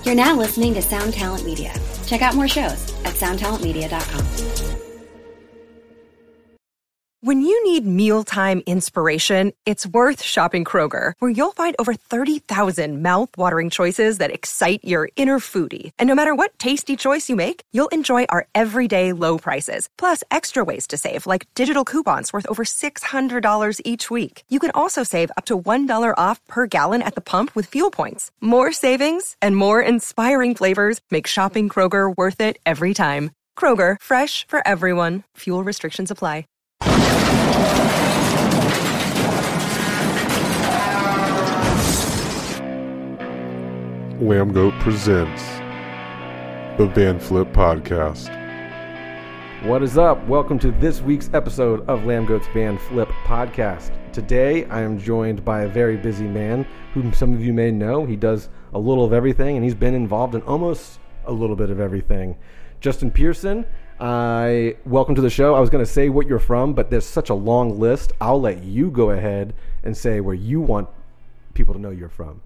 You're now listening to Sound Talent Media. Check out more shows at soundtalentmedia.com. When you need mealtime inspiration, it's worth shopping Kroger, where you'll find over 30,000 mouth-watering choices that excite your inner foodie. And no matter what tasty choice you make, you'll enjoy our everyday low prices, plus extra ways to save, like digital coupons worth over $600 each week. You can also save up to $1 off per gallon at the pump with fuel points. More savings and more inspiring flavors make shopping Kroger worth it every time. Kroger, fresh for everyone. Fuel restrictions apply. Lambgoat presents the Van Flip Podcast. What is up? Welcome to this week's episode of Lambgoat's Van Flip Podcast. Today, I am joined by a very busy man whom some of you may know. He does a little of everything, and he's been involved in almost a little bit of everything. Justin Pearson, welcome to the show. I was going to say what you're from, but there's such a long list. I'll let you go ahead and say where you want people to know you're from.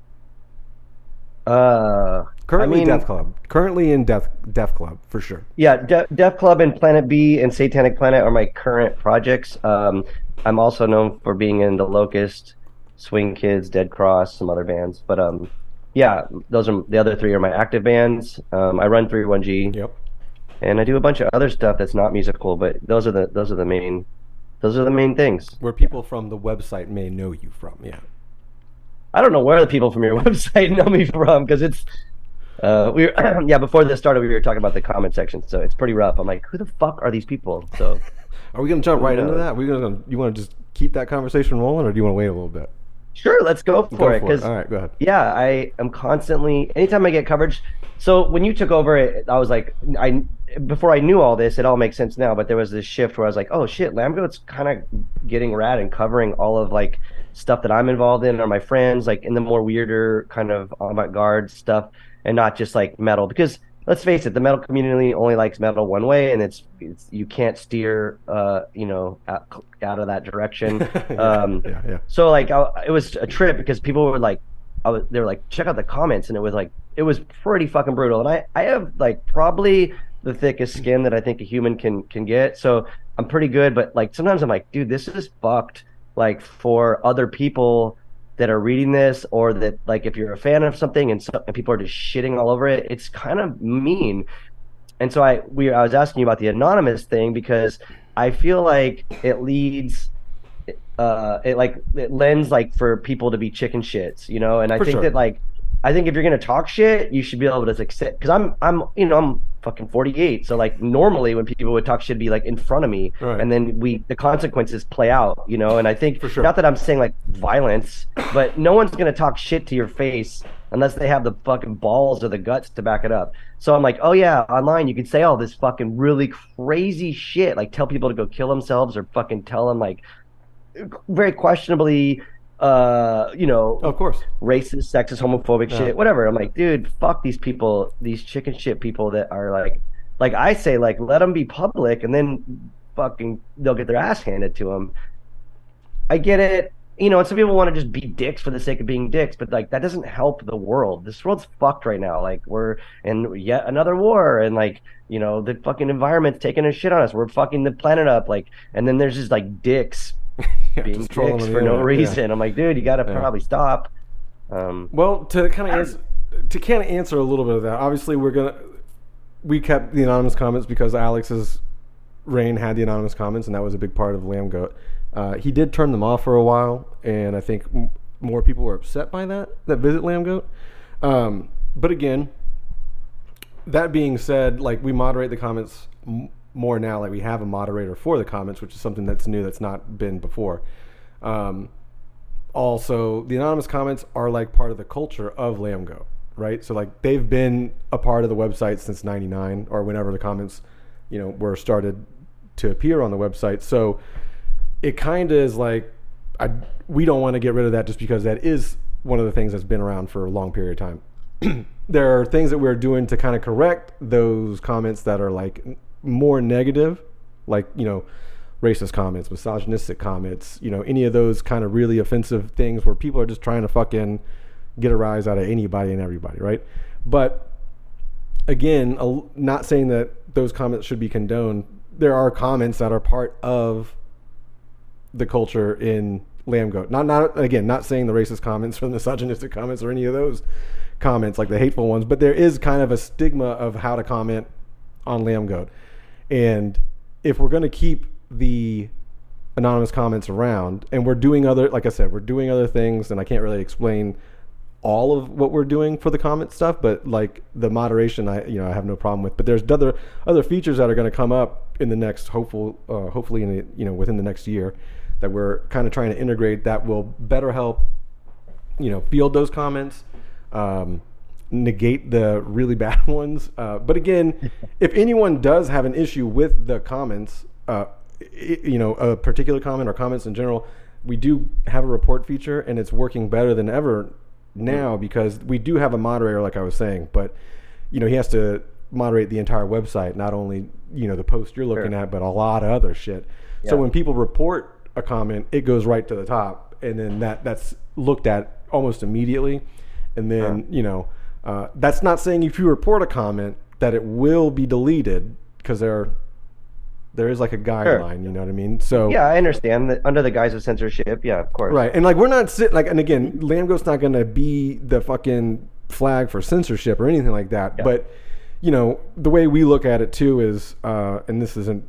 Currently Death Club. Currently in Death Club, for sure. Yeah, Death Club and Planet B and Satanic Planet are my current projects. I'm also known for being in The Locust, Swing Kids, Dead Cross, some other bands. But yeah, those are the other three are my active bands. I run 31G. Yep. And I do a bunch of other stuff that's not musical, but those are the main things. Where people from the website may know you from, yeah. I don't know where the people from your website know me from, because it's before this started we were talking about the comment section, so it's pretty rough. I'm like, who the fuck are these people? So are we gonna jump right into that? You want to just keep that conversation rolling, or do you want to wait a little bit? Sure, let's go for it. All right, go ahead. Yeah, I am constantly, anytime I get coverage. So when you took over, I was like, before I knew all this, it all makes sense now. But there was this shift where I was like, oh shit, Lambgoat's kind of getting rad and covering all of like stuff that I'm involved in, or my friends, like in the more weirder kind of avant-garde stuff, and not just like metal. Because let's face it, the metal community only likes metal one way, and it's you can't steer, out of that direction. Yeah. So like, it was a trip because people were like, they were like, check out the comments, and it was pretty fucking brutal. And I have like probably the thickest skin that I think a human can get, so I'm pretty good. But like sometimes I'm like, dude, this is fucked. Like for other people that are reading this, or that like if you're a fan of something and people are just shitting all over it, it's kind of mean. And so I was asking you about the anonymous thing because I feel like it leads, it lends like for people to be chicken shits, you know. And I think that like, I think if you're gonna talk shit, you should be able to accept. Because I'm fucking 48, so like normally when people would talk shit, it'd be like in front of me, right. And then the consequences play out, you know. And I think not that I'm saying like violence, but no one's gonna talk shit to your face unless they have the fucking balls or the guts to back it up. So I'm like, oh yeah, online you can say all this fucking really crazy shit, like tell people to go kill themselves, or fucking tell them like very questionably. Of course, racist, sexist, homophobic shit, whatever. I'm like, dude, fuck these people, these chicken shit people that are like I say, like, let them be public, and then fucking they'll get their ass handed to them. I get it, you know. And some people want to just be dicks for the sake of being dicks, but like that doesn't help the world. This world's fucked right now. Like we're in yet another war, and like, you know, the fucking environment's taking a shit on us. We're fucking the planet up, like, and then there's just like dicks. Being dicks for no reason. I'm like, dude, you gotta probably stop. Well, to kind of answer a little bit of that, obviously we kept the anonymous comments because Alex's reign had the anonymous comments, and that was a big part of Lambgoat. He did turn them off for a while, and I think more people were upset by that visit Lambgoat. But again, that being said, like, we moderate the comments more now. Like, we have a moderator for the comments, which is something that's new, that's not been before. Also, the anonymous comments are like part of the culture of Lambgoat, right? So like they've been a part of the website since 99 or whenever the comments, you know, were started to appear on the website. So it kind of is like, we don't want to get rid of that just because that is one of the things that's been around for a long period of time. There are things that we're doing to kind of correct those comments that are like more negative, like, you know, racist comments, misogynistic comments, you know, any of those kind of really offensive things where people are just trying to fucking get a rise out of anybody and everybody, right? But again, not saying that those comments should be condoned. There are comments that are part of the culture in Lambgoat. Not saying the racist comments or the misogynistic comments or any of those comments, like the hateful ones, but there is kind of a stigma of how to comment on Lambgoat. And if we're going to keep the anonymous comments around, and we're doing other, like I said, we're doing other things, and I can't really explain all of what we're doing for the comment stuff, but like the moderation, I have no problem with. But there's other features that are going to come up in the next, hopefully in the, within the next year, that we're kind of trying to integrate that will better help, field those comments, negate the really bad ones. But again, if anyone does have an issue with the comments, a particular comment or comments in general, we do have a report feature, and it's working better than ever now because we do have a moderator, like I was saying, but he has to moderate the entire website, not only the post you're looking at, but a lot of other shit. Yeah. So when people report a comment, it goes right to the top, and then that's looked at almost immediately. And then that's not saying if you report a comment that it will be deleted, because there is like a guideline, you know what I mean? So yeah, I understand that under the guise of censorship. Yeah, of course. Right. And like, we're not and again, Lambgoat's not going to be the fucking flag for censorship or anything like that. Yeah. But, the way we look at it too is, and this isn't,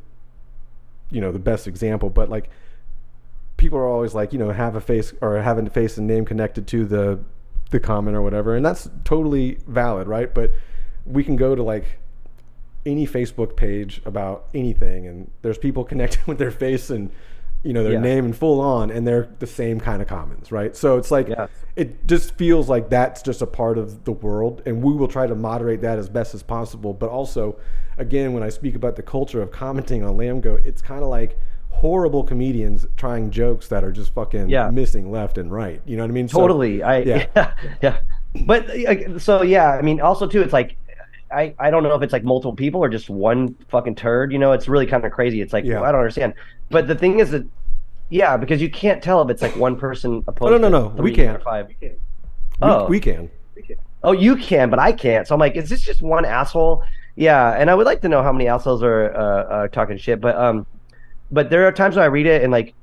the best example, but like people are always like, have a face or having a face and name connected to the comment or whatever. And that's totally valid. Right. But we can go to like any Facebook page about anything, and there's people connected with their face and their name and full on, and they're the same kind of comments, right? So it's like it just feels like that's just a part of the world, and we will try to moderate that as best as possible. But also, again, when I speak about the culture of commenting on Lambgoat, it's kind of like horrible comedians trying jokes that are just fucking missing left and right. You know what I mean? Totally. Yeah. But so I mean, also too, it's like, I don't know if it's like multiple people or just one fucking turd. It's really kind of crazy. It's like, well, I don't understand. But the thing is that, because you can't tell if it's like one person opposed. No. We can. Five. We can. Oh, you can, but I can't. So I'm like, is this just one asshole? Yeah, and I would like to know how many assholes are talking shit. But there are times when I read it and like,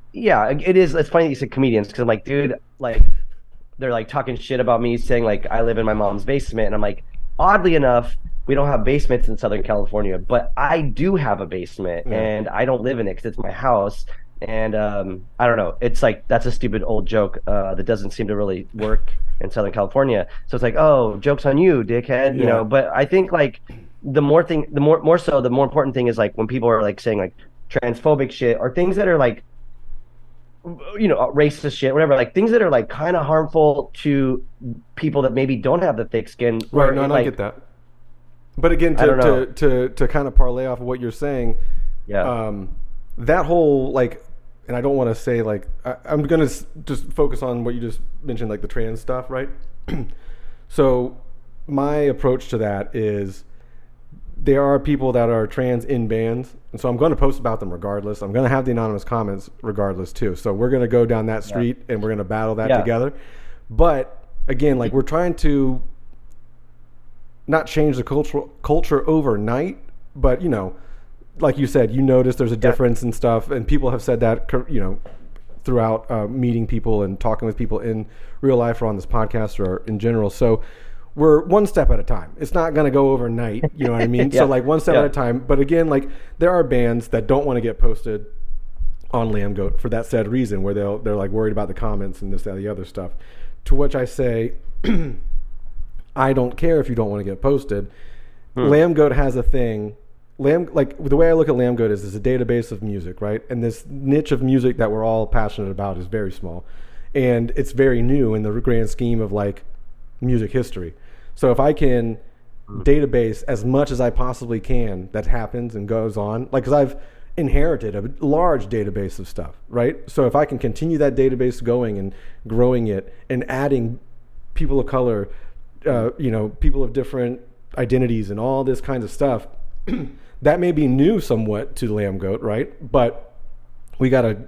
it's funny that you said comedians, because I'm like, dude, like they're like talking shit about me, saying like I live in my mom's basement, and I'm like, oddly enough, we don't have basements in Southern California, but I do have a basement, and I don't live in it because it's my house. And I don't know. It's like, that's a stupid old joke that doesn't seem to really work in Southern California. So it's like, oh, joke's on you, dickhead. But I think like the more important thing is like when people are like saying like transphobic shit or things that are like, racist shit, whatever, like things that are like kind of harmful to people that maybe don't have the thick skin. Right. No, I get that. But again, to kind of parlay off of what you're saying, that whole like, and I don't want to say like, I'm going to just focus on what you just mentioned, like the trans stuff, right? So my approach to that is, there are people that are trans in bands, and so I'm going to post about them regardless. I'm going to have the anonymous comments regardless too. So we're going to go down that street and we're going to battle that together. But again, like, we're trying to not change the culture overnight, but like you said, notice there's a difference and stuff, and people have said that throughout meeting people and talking with people in real life or on this podcast or in general. So we're one step at a time. It's not going to go overnight. You know what I mean? So like one step at a time. But again, like there are bands that don't want to get posted on Lambgoat for that said reason, where they're like worried about the comments and this, that, the other stuff. To which I say, I don't care if you don't want to get posted. Lambgoat has a thing. Like the way I look at Lambgoat is a database of music, right? And this niche of music that we're all passionate about is very small, and it's very new in the grand scheme of like music history. So if I can database as much as I possibly can that happens and goes on, like, because I've inherited a large database of stuff, right? So if I can continue that database going and growing it and adding people of color, people of different identities and all this kinds of stuff, that may be new somewhat to Lambgoat, right? But we gotta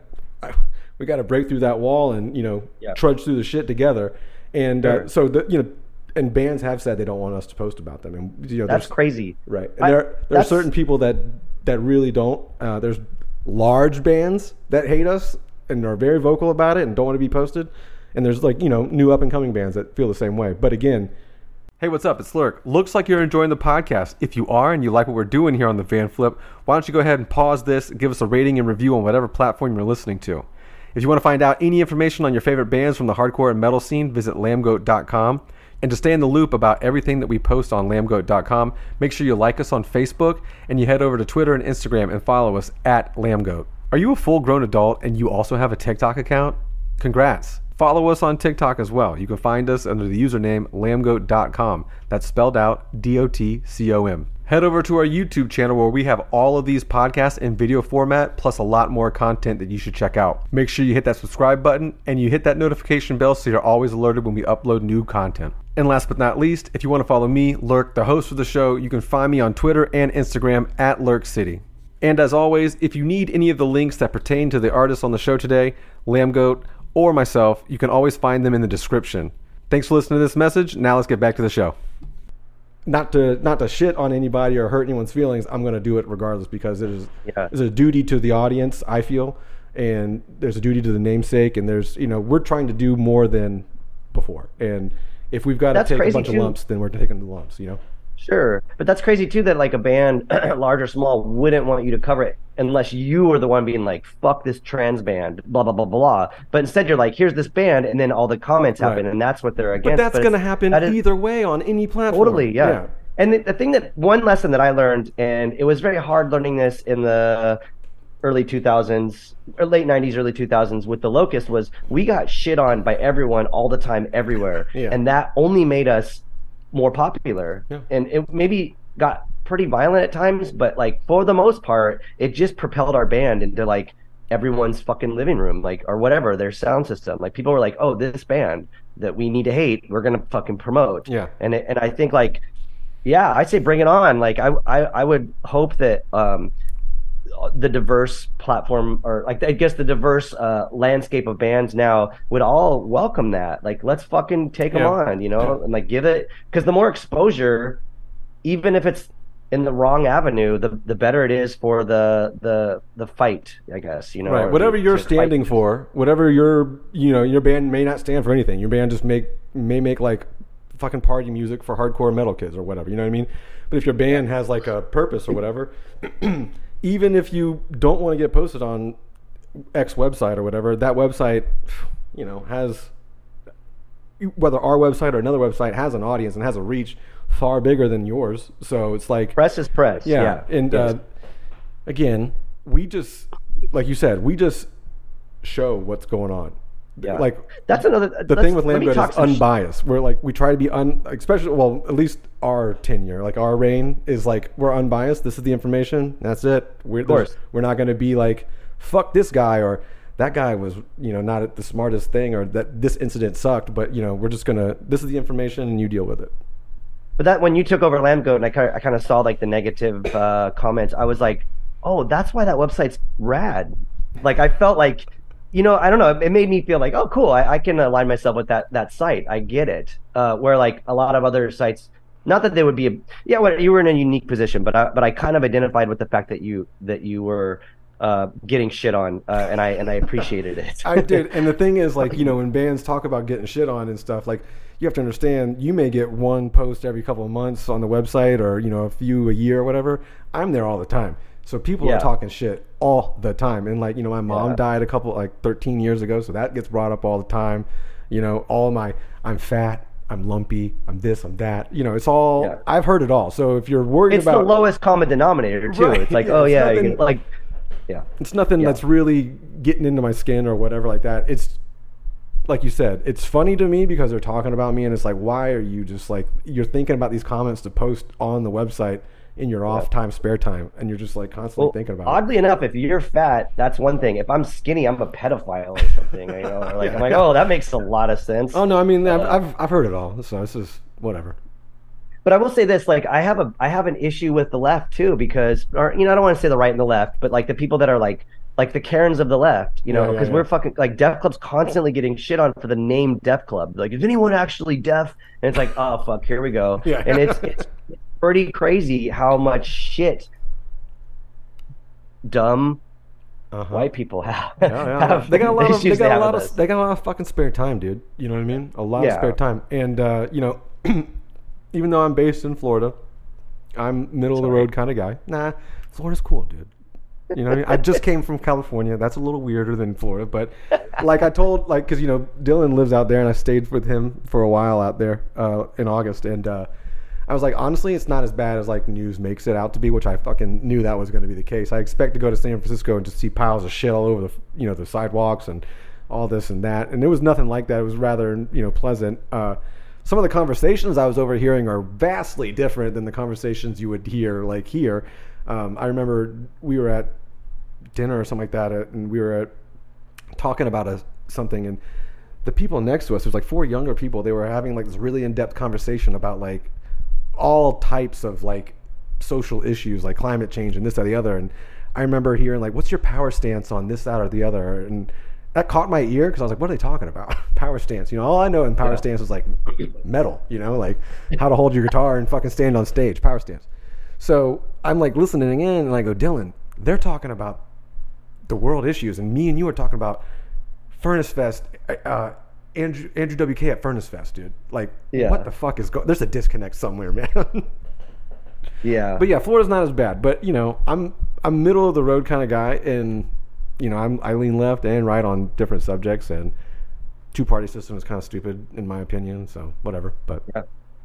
break through that wall and trudge through the shit together. And so and bands have said they don't want us to post about them, and you know that's crazy, right? And there are certain people that really don't. There's large bands that hate us and are very vocal about it and don't want to be posted, and there's like, you know, new up and coming bands that feel the same way. But again, hey, what's up? It's Lurk. Looks like you're enjoying the podcast. If you are and you like what we're doing here on the Van Flip, why don't you go ahead and pause this, give us a rating and review on whatever platform you're listening to. If you want to find out any information on your favorite bands from the hardcore and metal scene, visit lambgoat.com. And to stay in the loop about everything that we post on lambgoat.com, make sure you like us on Facebook and you head over to Twitter and Instagram and follow us at lambgoat. Are you a full-grown adult and you also have a TikTok account? Congrats. Follow us on TikTok as well. You can find us under the username lambgoat.com. That's spelled out DOTCOM. Head over to our YouTube channel where we have all of these podcasts in video format, plus a lot more content that you should check out. Make sure you hit that subscribe button and you hit that notification bell so you're always alerted when we upload new content. And last but not least, if you want to follow me, Lurk, the host of the show, you can find me on Twitter and Instagram at LurkCity. And as always, if you need any of the links that pertain to the artists on the show today, Lambgoat, or myself, you can always find them in the description. Thanks for listening to this message. Now let's get back to the show. Not to shit on anybody or hurt anyone's feelings, I'm going to do it regardless because there's a duty to the audience, I feel, and there's a duty to the namesake, and there's, you know, we're trying to do more than before. And if we've got to take a bunch of lumps, then we're taking the lumps, you know? Sure. But that's crazy too that like a band, large or small, wouldn't want you to cover it unless you were the one being like, fuck this trans band, blah, blah, blah, blah. But instead you're like, here's this band, and then all the comments happen, and that's what they're against. But that's going to happen either way on any platform. Totally, yeah. And the thing one lesson that I learned, and it was very hard learning this in the early 2000s, or late 90s, early 2000s with the Locust, was we got shit on by everyone all the time, everywhere. Yeah. And that only made us more popular. Yeah. And it maybe got pretty violent at times, but like for the most part, it just propelled our band into like everyone's fucking living room, like, or whatever, their sound system. Like people were like, oh, this band that we need to hate, we're gonna fucking promote. Yeah. And I think like, yeah, I say bring it on. Like I would hope that the diverse platform, or like I guess the diverse landscape of bands now would all welcome that. Like, let's fucking take them on, you know, and like give it, because the more exposure, even if it's in the wrong avenue, the better it is for the fight, I guess, you know. Right. Whatever you're standing for, whatever your band may not stand for anything. Your band just may make like fucking party music for hardcore metal kids or whatever, you know what I mean? But if your band has like a purpose or whatever, even if you don't want to get posted on X website or whatever, that website, you know, has, whether our website or another website, has an audience and has a reach far bigger than yours. So it's like press is press. Yeah. And again, we just, like you said, we just show what's going on. Yeah. Like that's another. The thing with Lambgoat is unbiased. We're like, we try to be especially, well, at least our tenure, like our reign is like, we're unbiased. This is the information. That's it. We're not going to be like, fuck this guy, or that guy was, you know, not the smartest thing, or that this incident sucked. But you know, we're just gonna, this is the information and you deal with it. But that when you took over Lambgoat and I kind of saw like the negative comments, I was like, oh, that's why that website's rad. Like I felt like, you know, I don't know. It made me feel like, oh, cool. I can align myself with that site. I get it. Where like a lot of other sites, not that they would be, you were in a unique position, but I kind of identified with the fact that you were getting shit on, and I appreciated it. I did. And the thing is, like, you know, when bands talk about getting shit on and stuff, like, you have to understand, you may get one post every couple of months on the website, or, you know, a few a year or whatever. I'm there all the time. So people are talking shit all the time. And like, you know, my mom died 13 years ago. So that gets brought up all the time. You know, I'm fat, I'm lumpy, I'm this, I'm that. You know, it's all, I've heard it all. So if you're worried about. It's the lowest common denominator too. Right. It's like, it's nothing that's really getting into my skin or whatever like that. It's like you said, it's funny to me because they're talking about me, and it's like, why are you just like, you're thinking about these comments to post on the website in your off time, spare time, and you're just like constantly thinking about oddly enough, if you're fat, that's one thing. If I'm skinny, I'm a pedophile or something. You know, or like I'm like, oh, that makes a lot of sense. Oh no, I mean, I've heard it all, so this is whatever. But I will say this, like I have an issue with the left too, because, or you know, I don't want to say the right and the left, but like the people that are like like the Karens of the left, you know, because yeah. we're fucking like Def Club's constantly getting shit on for the name Def Club. Like, is anyone actually deaf? And it's like, oh fuck, here we go. Yeah. And it's pretty crazy how much shit dumb white people have. They got a lot of issues they got a lot with of they got a lot of fucking spare time, dude. You know what I mean? A lot of spare time. And you know, even though I'm based in Florida, I'm middle of the road kind of guy. Nah, Florida's cool, dude. You know what I mean? I just came from California. That's a little weirder than Florida, but like I told, like, because you know Dylan lives out there, and I stayed with him for a while out there in August, and I was like, honestly, it's not as bad as like news makes it out to be, which I fucking knew that was going to be the case. I expect to go to San Francisco and just see piles of shit all over the, you know, the sidewalks and all this and that, and it was nothing like that. It was rather, you know, pleasant. Some of the conversations I was overhearing are vastly different than the conversations you would hear like here. I remember we were at dinner or something like that, and we were talking about something, and the people next to us, there's like 4 younger people, they were having like this really in-depth conversation about like all types of like social issues like climate change and this, that, the other. And I remember hearing like, what's your power stance on this, that, or the other? And that caught my ear because I was like, what are they talking about? Power stance. You know, all I know in power stance is like metal, you know, like how to hold your guitar and fucking stand on stage, power stance. So I'm like listening in, and I go, Dylan, they're talking about the world issues, and me and you are talking about Furnace Fest, Andrew WK at Furnace Fest, dude. Like, what the fuck is going? There's a disconnect somewhere, man. Yeah. But yeah, Florida's not as bad. But you know, I'm middle of the road kind of guy, and you know, I lean left and right on different subjects, and two-party system is kind of stupid in my opinion. So whatever. But yeah.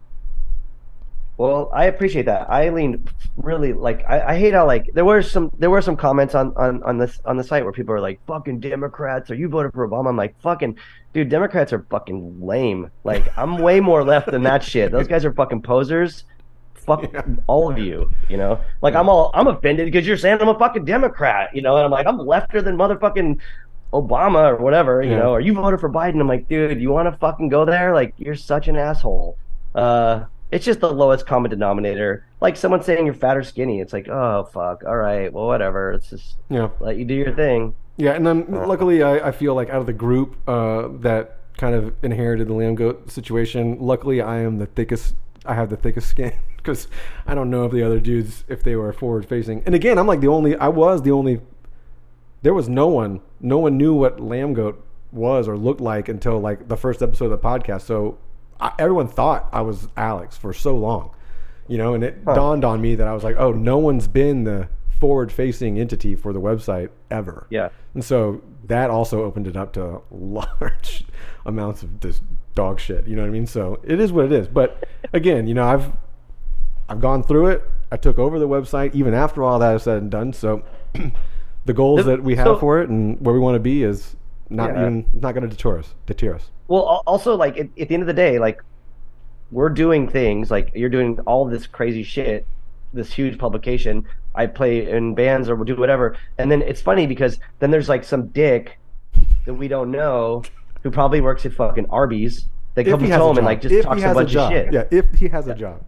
Well, I appreciate that. I lean really like I hate how like there were some comments on the site where people are like, fucking Democrats, or you voted for Obama. I'm like, fucking dude, Democrats are fucking lame. Like, I'm way more left than that shit. Those guys are fucking posers. Fuck all of you, you know? Like, I'm offended because you're saying I'm a fucking Democrat, you know? And I'm like, I'm lefter than motherfucking Obama or whatever, you know? Or you voted for Biden. I'm like, dude, you want to fucking go there? Like, you're such an asshole. It's just the lowest common denominator. Like someone saying you're fat or skinny. It's like, oh, fuck. All right. Well, whatever. It's just let you do your thing. Yeah, and then luckily I feel like out of the group that kind of inherited the lamb goat situation, luckily I have the thickest skin because I don't know if the other dudes, if they were forward facing. And again, I was the only, there was no one knew what lamb goat was or looked like until like the first episode of the podcast. So everyone thought I was Alex for so long, you know, and it dawned on me that I was like, oh, no one's been the forward-facing entity for the website ever. Yeah. And so that also opened it up to large amounts of this dog shit, you know what I mean? So it is what it is. But again, you know, I've gone through it. I took over the website even after all that is said and done. So the goals that we have for it and where we want to be is not going to deter us. Well, also, like, at the end of the day, like, we're doing things, like, you're doing all this crazy shit, this huge publication. I play in bands or do whatever. And then it's funny because then there's, like, some dick that we don't know who probably works at fucking Arby's that comes home and, like, just talks a bunch of shit. Yeah, if he has a job.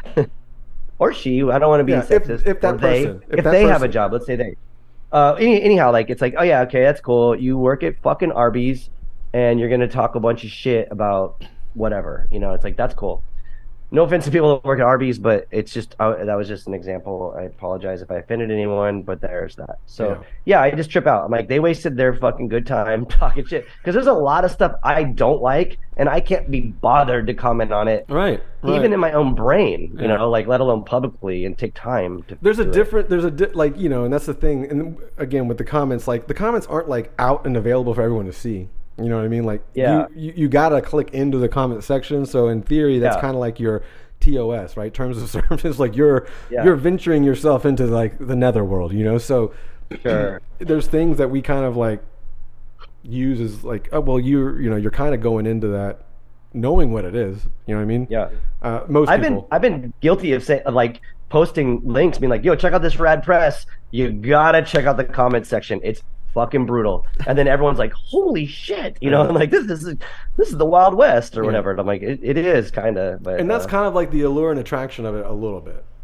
Or she. I don't want to be sexist. If they have a job, let's say they. Anyhow, like, it's like, oh, yeah, okay, that's cool. You work at fucking Arby's. And you're going to talk a bunch of shit about whatever, you know, it's like, that's cool. No offense to people that work at Arby's, but it's just, that was just an example. I apologize if I offended anyone, but there's that. So yeah, I just trip out. I'm like, they wasted their fucking good time talking shit. Because there's a lot of stuff I don't like, and I can't be bothered to comment on it. Right. Even in my own brain, you know, like, let alone publicly, and take time to like, you know, and that's the thing. And again, with the comments, like, the comments aren't like out and available for everyone to see. You know what I mean? Like, you gotta click into the comment section. So in theory, that's kind of like your TOS, right? Terms of service. Like you're venturing yourself into like the netherworld, you know? So there's things that we kind of like use as like, oh, well, you're kind of going into that knowing what it is. You know what I mean? Yeah. I've been guilty of saying, like, posting links, being like, yo, check out this rad press. You gotta check out the comment section. It's fucking brutal. And then everyone's like, holy shit, you know, I'm like, this is the Wild West or whatever. And I'm like, it is kind of, but and that's kind of like the allure and attraction of it a little bit,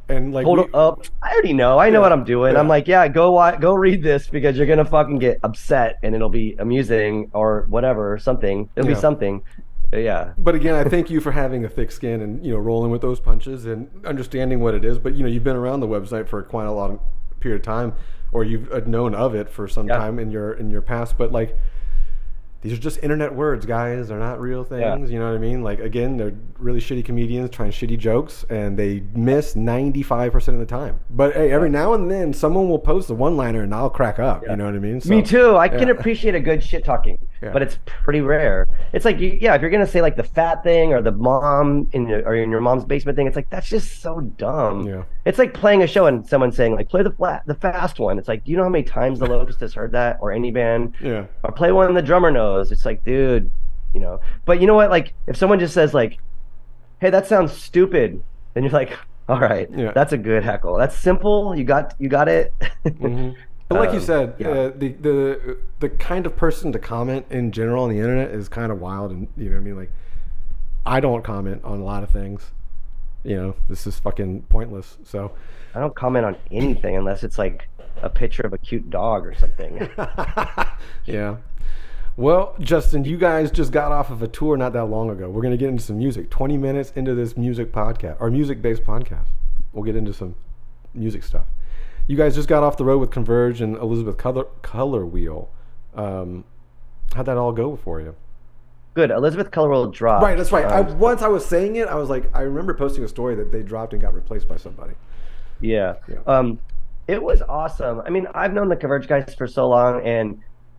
And like, Hold up, I already know. I know what I'm doing. Yeah. I'm like, yeah, go read this because you're gonna fucking get upset and it'll be amusing or whatever, something. It'll be Yeah. something. Yeah. But again, I thank you for having a thick skin and rolling with those punches and understanding what it is. But you've been around the website for quite a long period of time, or you've known of it for some time in your past. But like, these are just internet words, guys. They're not real things. You know what I mean? Like, again, they're really shitty comedians trying shitty jokes, and they miss 95% of the time. But hey, every now and then, someone will post a one-liner, and I'll crack up. You know what I mean? So, Me too. I can appreciate a good shit talking, but it's pretty rare. It's like, if you're gonna say like the fat thing or the mom in your mom's basement thing, it's like that's just so dumb. Yeah. It's like playing a show and someone saying like play the fast one. It's like, do you know how many times the Locust has heard that, or any band? Yeah. Or play one the drummer knows. It's like, dude, But you know what? Like, if someone just says like, "Hey, that sounds stupid," then you're like, "All right, that's a good heckle. That's simple. You got it." Mm-hmm. But like you said, the kind of person to comment in general on the internet is kind of wild, and you know what I mean. Like, I don't comment on a lot of things. This is fucking pointless. So I don't comment on anything unless it's like a picture of a cute dog or something. Yeah. Well, Justin, you guys just got off of a tour not that long ago. We're going to get into some music. 20 minutes into this music podcast, or music-based podcast. We'll get into some music stuff. You guys just got off the road with Converge and Elizabeth Color Wheel. How'd that all go for you? Good. Elizabeth Color Wheel dropped. Right, that's right. Once I was saying it, I was like, I remember posting a story that they dropped and got replaced by somebody. Yeah. It was awesome. I mean, I've known the Converge guys for so long, and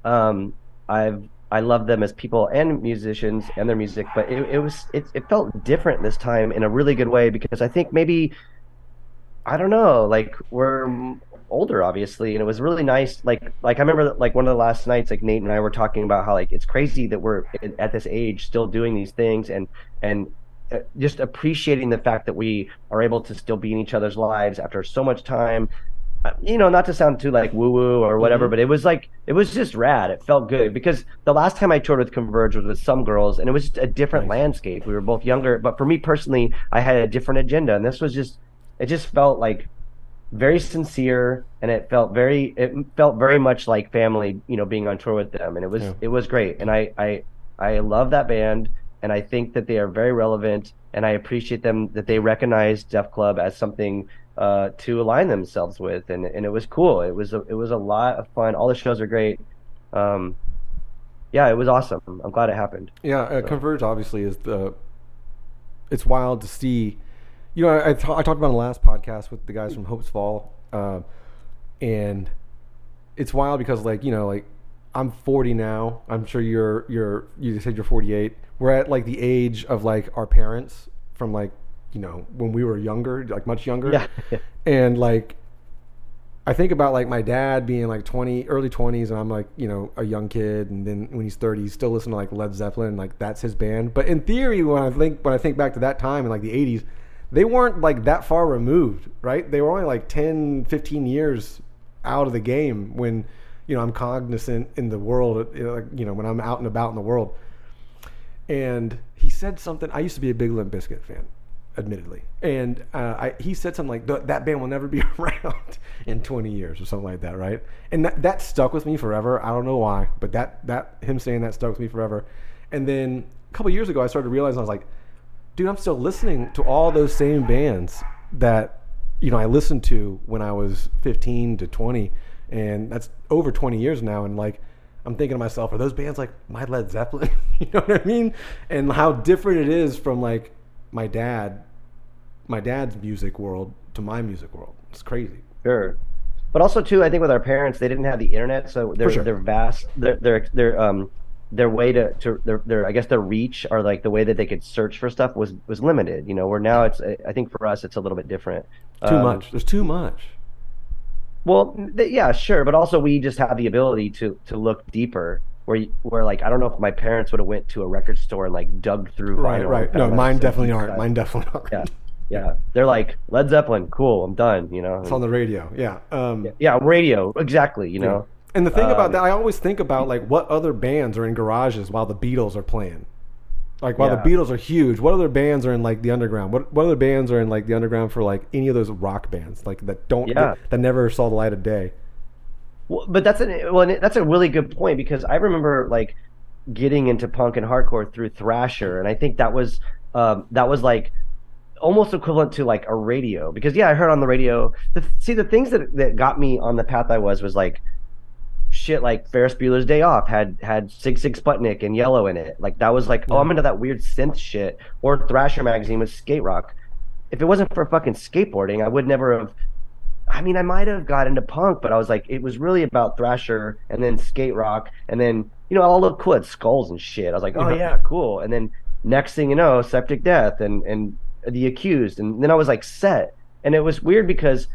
I love them as people and musicians and their music, but it felt different this time in a really good way, because I think maybe, I don't know, like, we're older obviously, and it was really nice. Like I remember like one of the last nights, like Nate and I were talking about how like it's crazy that we're at this age still doing these things and just appreciating the fact that we are able to still be in each other's lives after so much time. Not to sound too like woo woo or whatever, but it was just rad. It felt good, because the last time I toured with Converge was with some girls, and it was just a different landscape. We were both younger, but for me personally, I had a different agenda, and this was it just felt like very sincere, and it felt very much like family, being on tour with them, and it was great. And I love that band, and I think that they are very relevant, and I appreciate them that they recognize Def Club as something to align themselves with, and it was cool. It was a lot of fun. All the shows are great. It was awesome. I'm glad it happened. Converge obviously is it's wild to see. I talked about in the last podcast with the guys from Hope's Fall, and it's wild because like I'm 40 now. I'm sure you said you're 48. We're at like the age of like our parents from like when we were younger, like much younger. Yeah. And like I think about like my dad being like early 20s, and I'm like a young kid, and then when he's 30 he's still listening to like Led Zeppelin, like that's his band. But in theory, when I think back to that time in like the 80s, they weren't like that far removed, right? They were only like 10-15 years out of the game when I'm cognizant in the world, when I'm out and about in the world. And he said something. I used to be a big Limp Bizkit fan, admittedly, and he said something like that band will never be around in 20 years or something like that, right? And that stuck with me forever. I don't know why, but that him saying that stuck with me forever. And then a couple years ago I started realizing, I was like, dude, I'm still listening to all those same bands that I listened to when I was 15 to 20, and that's over 20 years now. And like I'm thinking to myself, are those bands like my Led Zeppelin? You know what I mean? And how different it is from like my dad's music world to my music world. It's crazy. Sure. But also too, I think with our parents, they didn't have the internet, so they're vast. Their way their I guess their reach, or like the way that they could search for stuff was limited. Where now I think for us it's a little bit different. Too much. There's too much. Well, yeah, sure, but also we just have the ability to look deeper. Where like I don't know if my parents would have went to a record store and like dug through vinyl. Right. No, mine definitely aren't. Mine definitely aren't. Yeah. They're like Led Zeppelin, cool. I'm done. It's on the radio. Yeah. Radio, exactly. Yeah. And the thing about that, I always think about like what other bands are in garages while the Beatles are playing. Like while Yeah. the Beatles are huge, what other bands are in like the underground? What other bands are in like the underground for like any of those rock bands like that don't Yeah. that never saw the light of day? Well, but that's a really good point, because I remember like getting into punk and hardcore through Thrasher, and I think that was like almost equivalent to like a radio, because I heard on the radio. The things that got me on the path I was like shit like Ferris Bueller's Day Off had Sig Sig Sputnik and Yellow in it. Like that was like, oh, I'm into that weird synth shit. Or Thrasher magazine was skate rock. If it wasn't for fucking skateboarding, I would never have. I mean, I might have got into punk, but I was like, it was really about Thrasher and then skate rock, and then all look cool at skulls and shit. I was like, oh yeah, cool. And then next thing you know, Septic Death and The Accused, and then I was like set. And it was weird because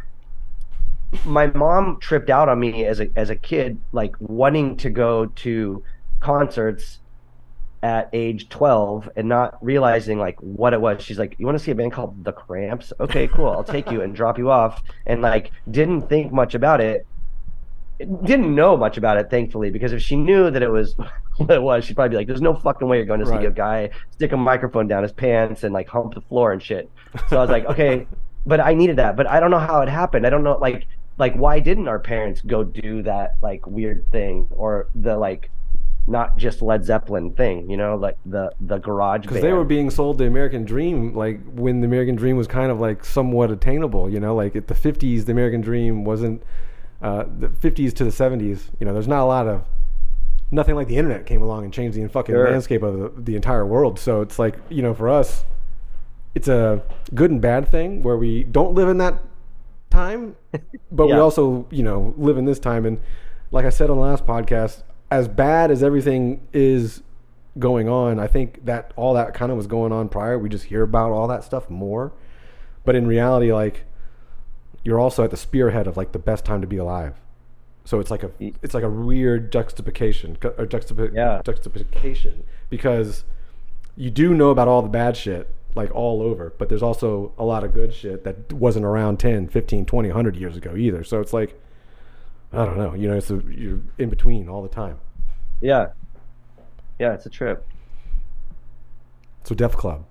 my mom tripped out on me as a kid, like wanting to go to concerts at age 12 and not realizing like what it was. She's like, you want to see a band called The Cramps? Okay, cool. I'll take you and drop you off. And like, didn't think much about it. Didn't know much about it, thankfully, because if she knew that it was what it was, she'd probably be like, there's no fucking way you're going to see a guy stick a microphone down his pants and like hump the floor and shit. So I was like, okay, but I needed that. But I don't know how it happened. I don't know, like why didn't our parents go do that like weird thing, or the like not just Led Zeppelin thing, like the garage band? Because they were being sold the American dream, like when the American dream was kind of like somewhat attainable, like at the 50s, the American dream wasn't the 50s to the 70s, there's not a lot of, nothing like the internet came along and changed the fucking landscape of the entire world. So it's like, for us, it's a good and bad thing where we don't live in that time, but we also, live in this time. And like I said on the last podcast, as bad as everything is going on, I think that all that kind of was going on prior. We just hear about all that stuff more. But in reality, like, you're also at the spearhead of like the best time to be alive. So it's like a weird juxtaposition, because you do know about all the bad shit like all over, but there's also a lot of good shit that wasn't around 10, 15, 20, 100 years ago either. So it's like, I don't know, you're in between all the time. Yeah, it's a trip. So Def Club.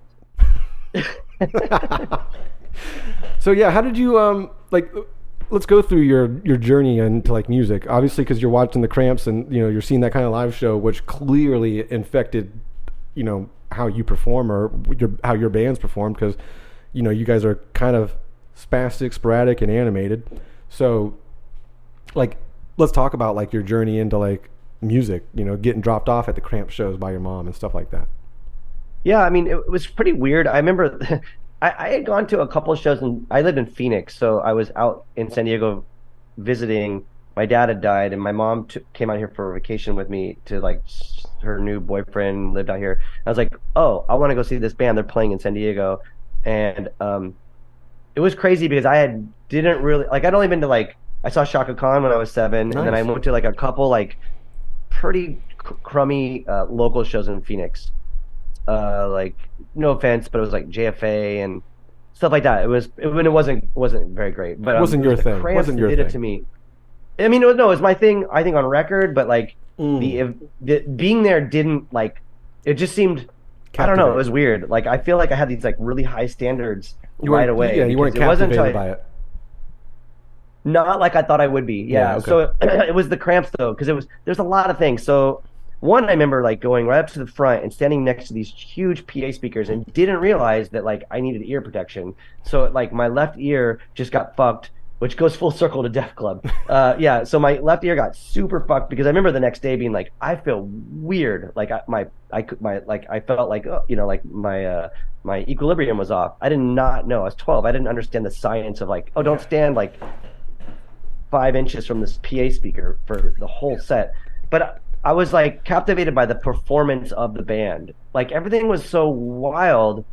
So yeah, how did you let's go through your journey into like music, obviously, because you're watching the Cramps and you're seeing that kind of live show, which clearly infected how you perform, or how your bands perform, because you guys are kind of spastic, sporadic, and animated. So like, let's talk about like your journey into like music, getting dropped off at the Cramp shows by your mom and stuff like that. Yeah, I mean, it was pretty weird. I remember I had gone to a couple of shows, and I lived in Phoenix, so I was out in San Diego visiting. My dad had died, and my mom came out here for a vacation with me to like her new boyfriend lived out here. I was like, oh, I want to go see this band. They're playing in San Diego. And it was crazy because didn't really, like, I'd only been to like, I saw Shaka Khan when I was 7. Nice. And then I went to like a couple like pretty crummy local shows in Phoenix. Like, no offense, but it was like JFA and stuff like that. It wasn't very great, but it wasn't your thing. It wasn't your thing. Did it to me. I mean, it was my thing, I think, on record, but like the being there didn't, like, it just seemed, I don't know, it was weird. Like, I feel like I had these like really high standards right away. Yeah, you weren't captivated by it. Not like I thought I would be. Yeah. Okay. So it was the Cramps though, because there's a lot of things. So one, I remember like going right up to the front and standing next to these huge PA speakers and didn't realize that like I needed ear protection. So like my left ear just got fucked, which goes full circle to Def Club. Yeah. So my left ear got super fucked because I remember the next day being like, I feel weird. Like I felt like, like my equilibrium was off. I did not know. I was 12. I didn't understand the science of like, oh, don't stand like 5 inches from this PA speaker for the whole set. But I was like captivated by the performance of the band. Like everything was so wild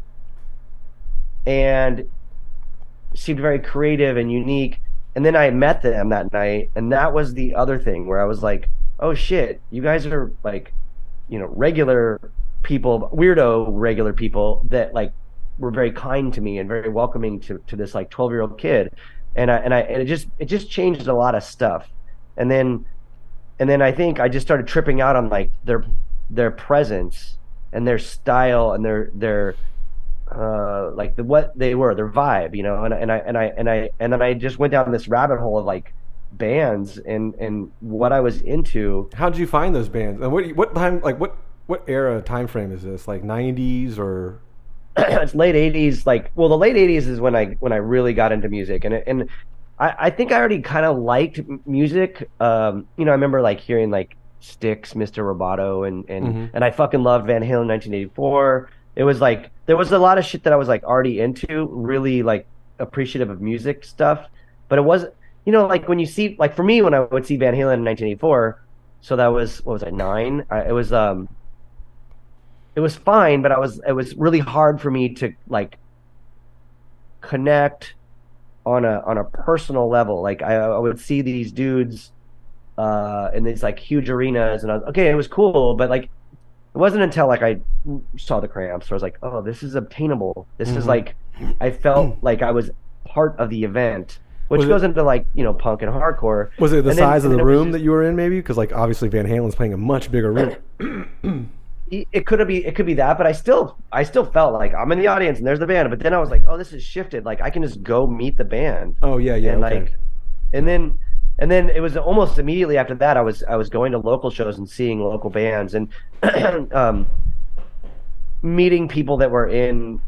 and seemed very creative and unique. And then I met them that night, and that was the other thing where I was like, oh shit, you guys are like, regular people, weirdo regular people that like were very kind to me and very welcoming to this like 12-year-old kid. And it just changed a lot of stuff. And then I think I just started tripping out on like their presence and their style and their like what they were, their vibe, you know, and then I just went down this rabbit hole of like bands and what I was into. How did you find those bands? And what time, like what era time frame is this? Like 90s or? It's late 80s. Like, well, the late 80s is when I really got into music, and I think I already kind of liked music. You know, I remember like hearing like Styx, Mr. Roboto, and I fucking loved Van Halen 1984. It was like there was a lot of shit that I was like already into, really like appreciative of music stuff. But it wasn't, you know, like when you see, like for me, when I would see Van Halen in 1984, so that was, what was I, 9? It was fine, but it was really hard for me to like connect on a personal level. Like I would see these dudes in these like huge arenas, and I was okay, it was cool, but like it wasn't until like I saw the Cramps where I was like, oh, this is obtainable. This is like, I felt like I was part of the event, which goes into like, you know, punk and hardcore. Was it the size of the room that you were in, maybe? Because like obviously Van Halen's playing a much bigger room. It could be that, but I still felt like I'm in the audience and there's the band. But then I was like, oh, this is shifted. Like I can just go meet the band. Oh yeah, and okay. like, and then it was almost immediately after that I was going to local shows and seeing local bands and meeting people that were in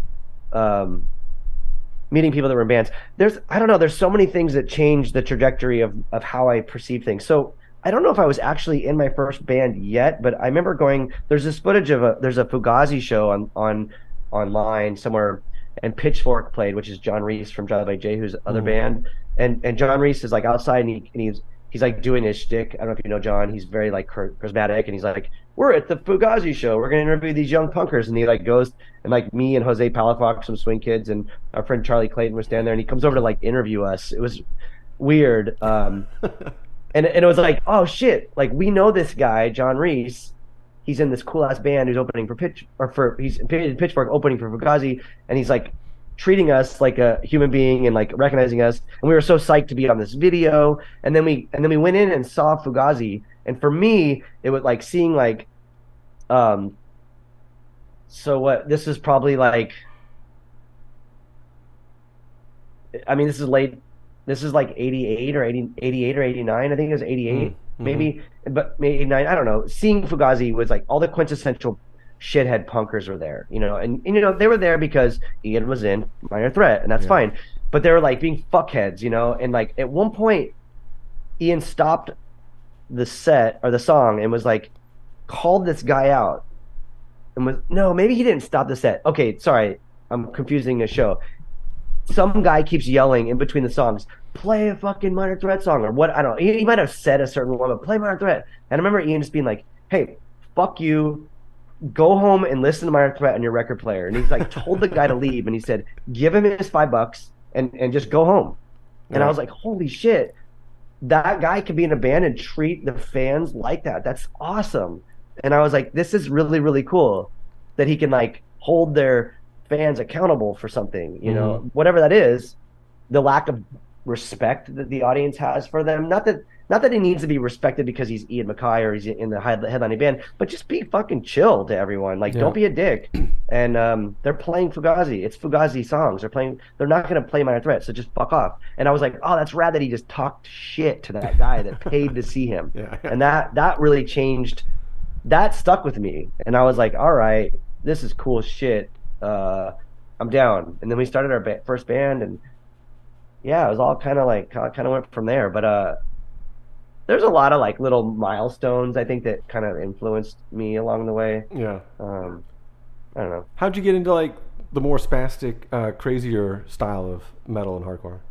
bands. I don't know, there's so many things that changed the trajectory of how I perceive things. So I don't know if I was actually in my first band yet, but I remember there's this footage there's a Fugazi show on online somewhere, and Pitchfork played, which is John Reese from Drive By Jehu's other band. And John Reese is like outside and he's like doing his shtick. I don't know if you know John. He's very like charismatic, and he's like, we're at the Fugazi show. We're going to interview these young punkers. And he like goes, and like me and Jose Palafox, some swing kids, and our friend Charlie Clayton were standing there, and he comes over to like interview us. It was weird. And it was like, oh shit, like we know this guy, John Reese. He's in this cool ass band who's opening he's in Pitchfork opening for Fugazi, and he's like treating us like a human being and like recognizing us. And we were so psyched to be on this video. And then we went in and saw Fugazi. And for me, it was like seeing like, so what, this is probably like, I mean, this is like 88 or 88 or 89. I think it was 88, maybe, but maybe 89. I don't know. Seeing Fugazi was like all the quintessential shithead punkers were there, you know, and you know, they were there because Ian was in Minor Threat, and that's fine. But they were like being fuckheads, you know, and like at one point, Ian stopped the set or the song and was like, called this guy out, and maybe he didn't stop the set. Okay, sorry, I'm confusing the show. Some guy keeps yelling in between the songs, play a fucking Minor Threat song or what, I don't know. He might have said a certain one, but play Minor Threat. And I remember Ian just being like, hey, fuck you, go home and listen to Minor Threat on your record player. And he's like told the guy to leave, and he said, give him his $5 and just go home. And I was like, holy shit, that guy could be in a band and treat the fans like that. That's awesome. And I was like, this is really, really cool that he can like hold their fans accountable for something, you know, whatever that is. The lack of respect that the audience has for them, not that he needs to be respected because he's Ian MacKaye or he's in the headlining band, but just be fucking chill to everyone. Like, don't be a dick. And they're playing Fugazi. It's Fugazi songs. They're not going to play Minor Threat, so just fuck off. And I was like, oh, that's rad that he just talked shit to that guy that paid to see him. And that really changed. That stuck with me. And I was like, all right, this is cool shit. I'm down. And then we started our first band, and yeah, it was all kind of went from there. But there's a lot of like little milestones, I think, that kind of influenced me along the way. I don't know. How'd you get into like the more spastic, crazier style of metal and hardcore?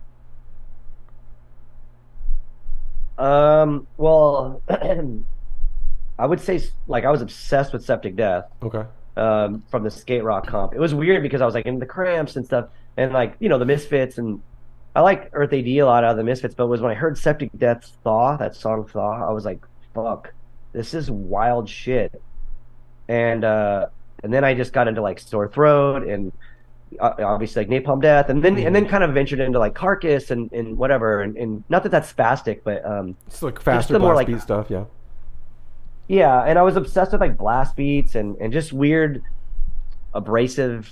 Well, I would say like I was obsessed with Septic Death. Okay. From the skate rock comp. It was weird because I was like into the Cramps and stuff, and like, you know, the Misfits, and I like Earth AD a lot out of the Misfits, but it was when I heard Septic Death's Thaw, that song Thaw, I was like, fuck, this is wild shit. And then I just got into like Sore Throat and obviously like Napalm Death, and then kind of ventured into like Carcass and whatever, and not that that's spastic, but it's like faster blast beat stuff, Yeah, and I was obsessed with like blast beats and just weird, abrasive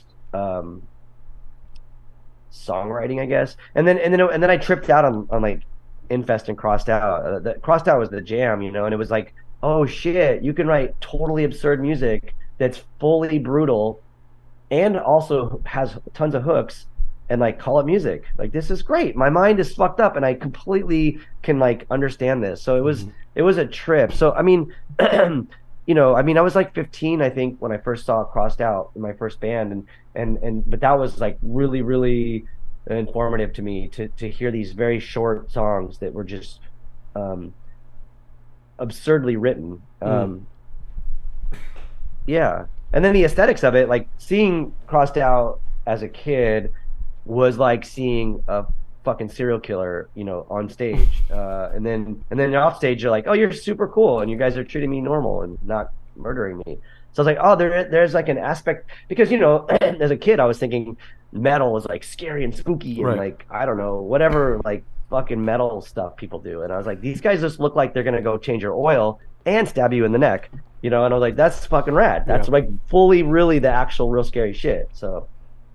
songwriting, I guess. And then I tripped out on like Infest and Crossed Out. Crossed Out was the jam, and it was like, oh shit, you can write totally absurd music that's fully brutal and also has tons of hooks and like call it music. Like this is great. My mind is fucked up and I completely can like understand this. So it was a trip. So I mean, I was like 15, I think, when I first saw Crossed Out in my first band, and but that was like really, really informative to me to hear these very short songs that were just absurdly written. Yeah. And then the aesthetics of it, like seeing Crossed Out as a kid was like seeing a fucking serial killer, on stage. And then off stage, you're like, oh, you're super cool, and you guys are treating me normal and not murdering me. So I was like, oh, there's like an aspect, because as a kid, I was thinking metal was like scary and spooky and like, I don't know, whatever like fucking metal stuff people do. And I was like, these guys just look like they're gonna go change your oil and stab you in the neck, and I was like, that's fucking rad. That's like fully really the actual real scary shit. So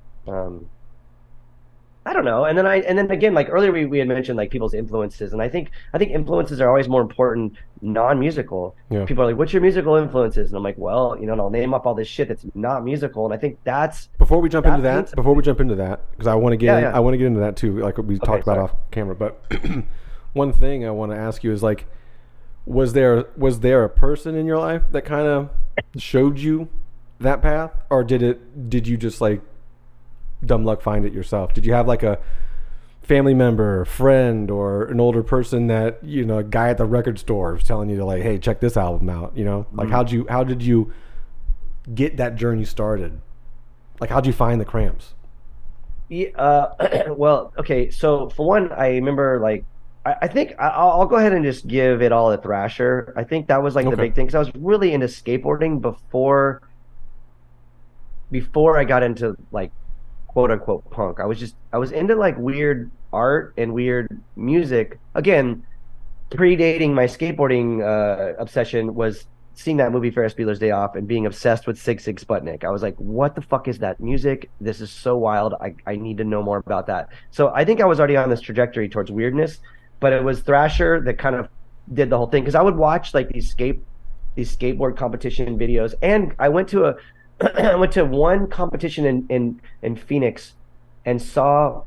I don't know. And then again, like earlier we had mentioned like people's influences, and I think influences are always more important non-musical. Yeah. People are like, what's your musical influences? And I'm like, well, and I'll name up all this shit that's not musical. And I think that's before we jump into that, because I want to get I want to get into that too, like we talked about off camera. But one thing I want to ask you is like, was there a person in your life that kind of showed you that path, or did you just like dumb luck find it yourself? Did you have like a family member, or friend, or an older person that a guy at the record store was telling you to like, hey, check this album out? Like how did you get that journey started? Like how'd you find the Cramps? Yeah, well, okay, so for one, I remember like I think I'll go ahead and just give it all a Thrasher. I think that was like the big thing, because I was really into skateboarding before I got into like quote unquote punk. I was into like weird art and weird music. Again, predating my skateboarding obsession was seeing that movie Ferris Bueller's Day Off and being obsessed with Sigue Sigue Sputnik. I was like, what the fuck is that music? This is so wild. I need to know more about that. So I think I was already on this trajectory towards weirdness, but it was Thrasher that kind of did the whole thing, because I would watch like these skateboard competition videos, and I went to one competition in Phoenix and saw,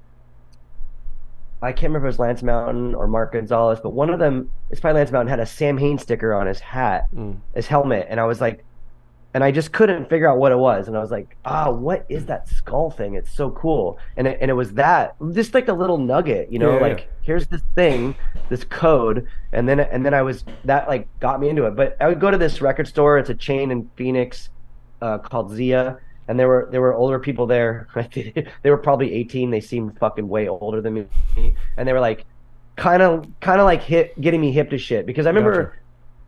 I can't remember if it was Lance Mountain or Mark Gonzalez, but one of them, it's probably Lance Mountain, had a Sam Hain sticker on his hat, his helmet, and I was like, and I just couldn't figure out what it was, and I was like, what is that skull thing? It's so cool. And it was that, just like a little nugget, like here's this thing, this code, and then I was, that like got me into it. But I would go to this record store, it's a chain in Phoenix, called Zia, and there were older people there. They were probably 18. They seemed fucking way older than me, and they were like kind of like getting me hip to shit, because I remember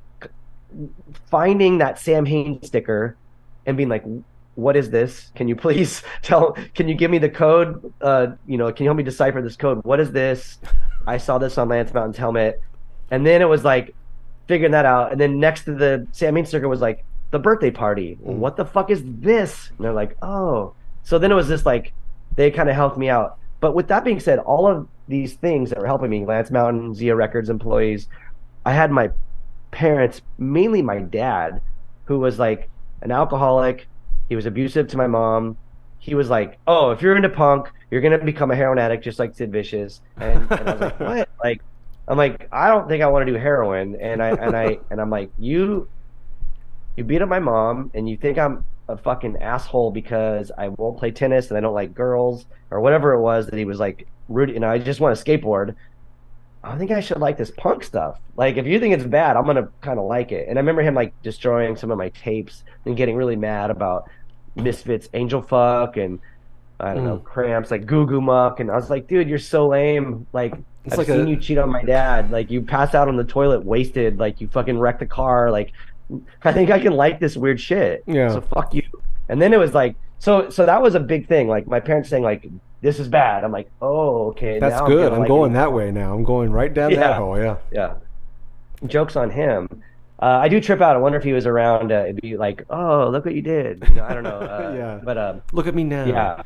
finding that Sam Hain sticker and being like, what is this? Can you please can you give me the code? Can you help me decipher this code? What is this? I saw this on Lance Mountain's helmet, and then it was like figuring that out, and then next to the Sam Hain sticker was like the birthday party. What the fuck is this? And they're like, oh. So then it was just like, they kind of helped me out. But with that being said, all of these things that were helping me, Lance Mountain, Zia Records employees, I had my parents, mainly my dad, who was like an alcoholic. He was abusive to my mom. He was like, oh, if you're into punk, you're going to become a heroin addict just like Sid Vicious. And I was like, what? Like, I'm like, I don't think I want to do heroin. And I'm like, you beat up my mom, and you think I'm a fucking asshole because I won't play tennis and I don't like girls, or whatever it was that he was like rude, and I just want to skateboard. I think I should like this punk stuff. Like, if you think it's bad, I'm gonna kind of like it. And I remember him like destroying some of my tapes and getting really mad about Misfits, Angel Fuck, and I don't know, Cramps, like Goo Goo Muck. And I was like, dude, you're so lame. Like, I've seen you cheat on my dad. Like, you pass out on the toilet wasted. Like, you fucking wrecked the car. Like, I think I can like this weird shit. Yeah. So fuck you. And then it was like, so that was a big thing. Like, my parents saying like, this is bad. I'm like, oh, okay. That's good. I'm going that way now. I'm going right down that hole. Yeah. Yeah. Joke's on him. I do trip out. I wonder if he was around. It'd be like, oh, look what you did. You know, I don't know. Yeah. But Look at me now. yeah.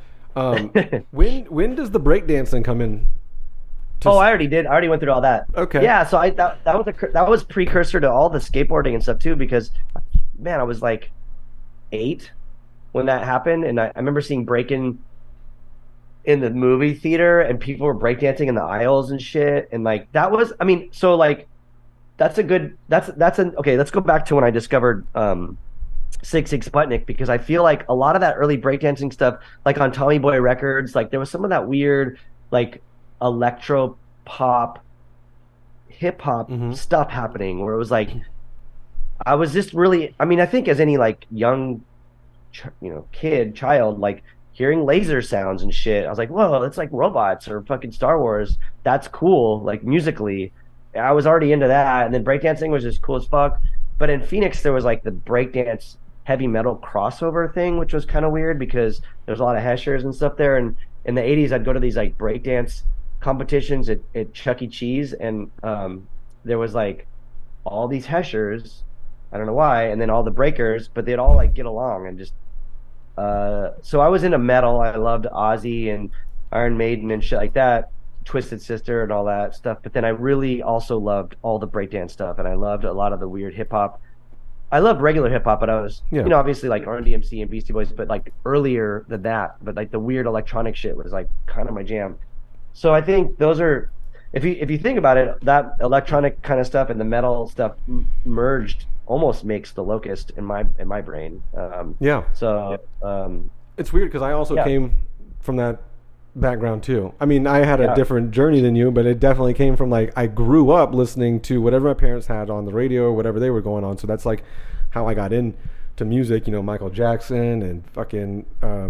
When does the breakdancing come in? Oh, I already did. I already went through all that. Okay. Yeah. So that was precursor to all the skateboarding and stuff too, because man, I was like 8 when that happened, and I remember seeing breaking in the movie theater, and people were breakdancing in the aisles and shit, and like that was. I mean, so like that's an okay. Let's go back to when I discovered Sig Sig Sputnik, because I feel like a lot of that early breakdancing stuff, like on Tommy Boy Records, like there was some of that weird like electro pop hip hop stuff happening where it was like I was just really, I mean, I think as any like young child, like hearing laser sounds and shit, I was like, whoa, it's like robots or fucking Star Wars. That's cool, like musically. I was already into that, and then breakdancing was just cool as fuck. But in Phoenix there was like the breakdance heavy metal crossover thing, which was kind of weird because there's a lot of heshers and stuff there. And in the 80s I'd go to these like breakdance competitions at Chuck E. Cheese, and there was like all these heshers, I don't know why, and then all the breakers, but they'd all like get along and just so I was into metal. I loved Ozzy and Iron Maiden and shit like that, Twisted Sister and all that stuff. But then I really also loved all the breakdance stuff, and I loved a lot of the weird hip hop. I loved regular hip hop, but I was, obviously like Run DMC and Beastie Boys, but like earlier than that. But like the weird electronic shit was like kind of my jam. So I think those are, if you think about it, that electronic kind of stuff and the metal stuff merged almost makes the Locust in my brain. So it's weird because I also came from that background too. I mean, I had a different journey than you, but it definitely came from like I grew up listening to whatever my parents had on the radio or whatever they were going on. So that's like how I got into music. Michael Jackson and fucking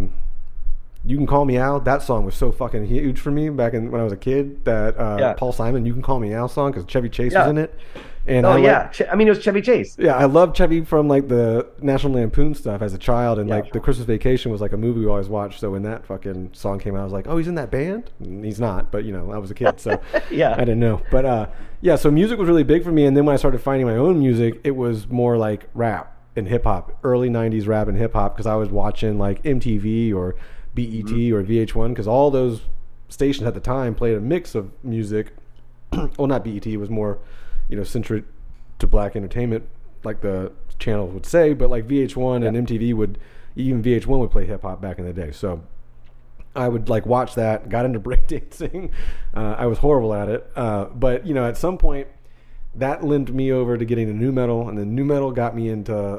You Can Call Me Al. That song was so fucking huge for me back when I was a kid. That Paul Simon You Can Call Me Al song, because Chevy Chase was in it. And I mean, it was Chevy Chase. Yeah, I loved Chevy from like the National Lampoon stuff as a child, and like the Christmas Vacation was like a movie we always watched. So when that fucking song came out, I was like, oh, he's in that band? And he's not, but I was a kid, so I didn't know. But so music was really big for me, and then when I started finding my own music, it was more like rap and hip hop, early '90s rap and hip hop, because I was watching like MTV or BET or VH1, because all those stations at the time played a mix of music. Well, not BET, it was more centric to black entertainment, like the channel would say, but like VH1 and MTV even VH1 would play hip hop back in the day. So I would like watch that, got into breakdancing. I was horrible at it. But at some point that lent me over to getting into nu metal, and then nu metal got me into,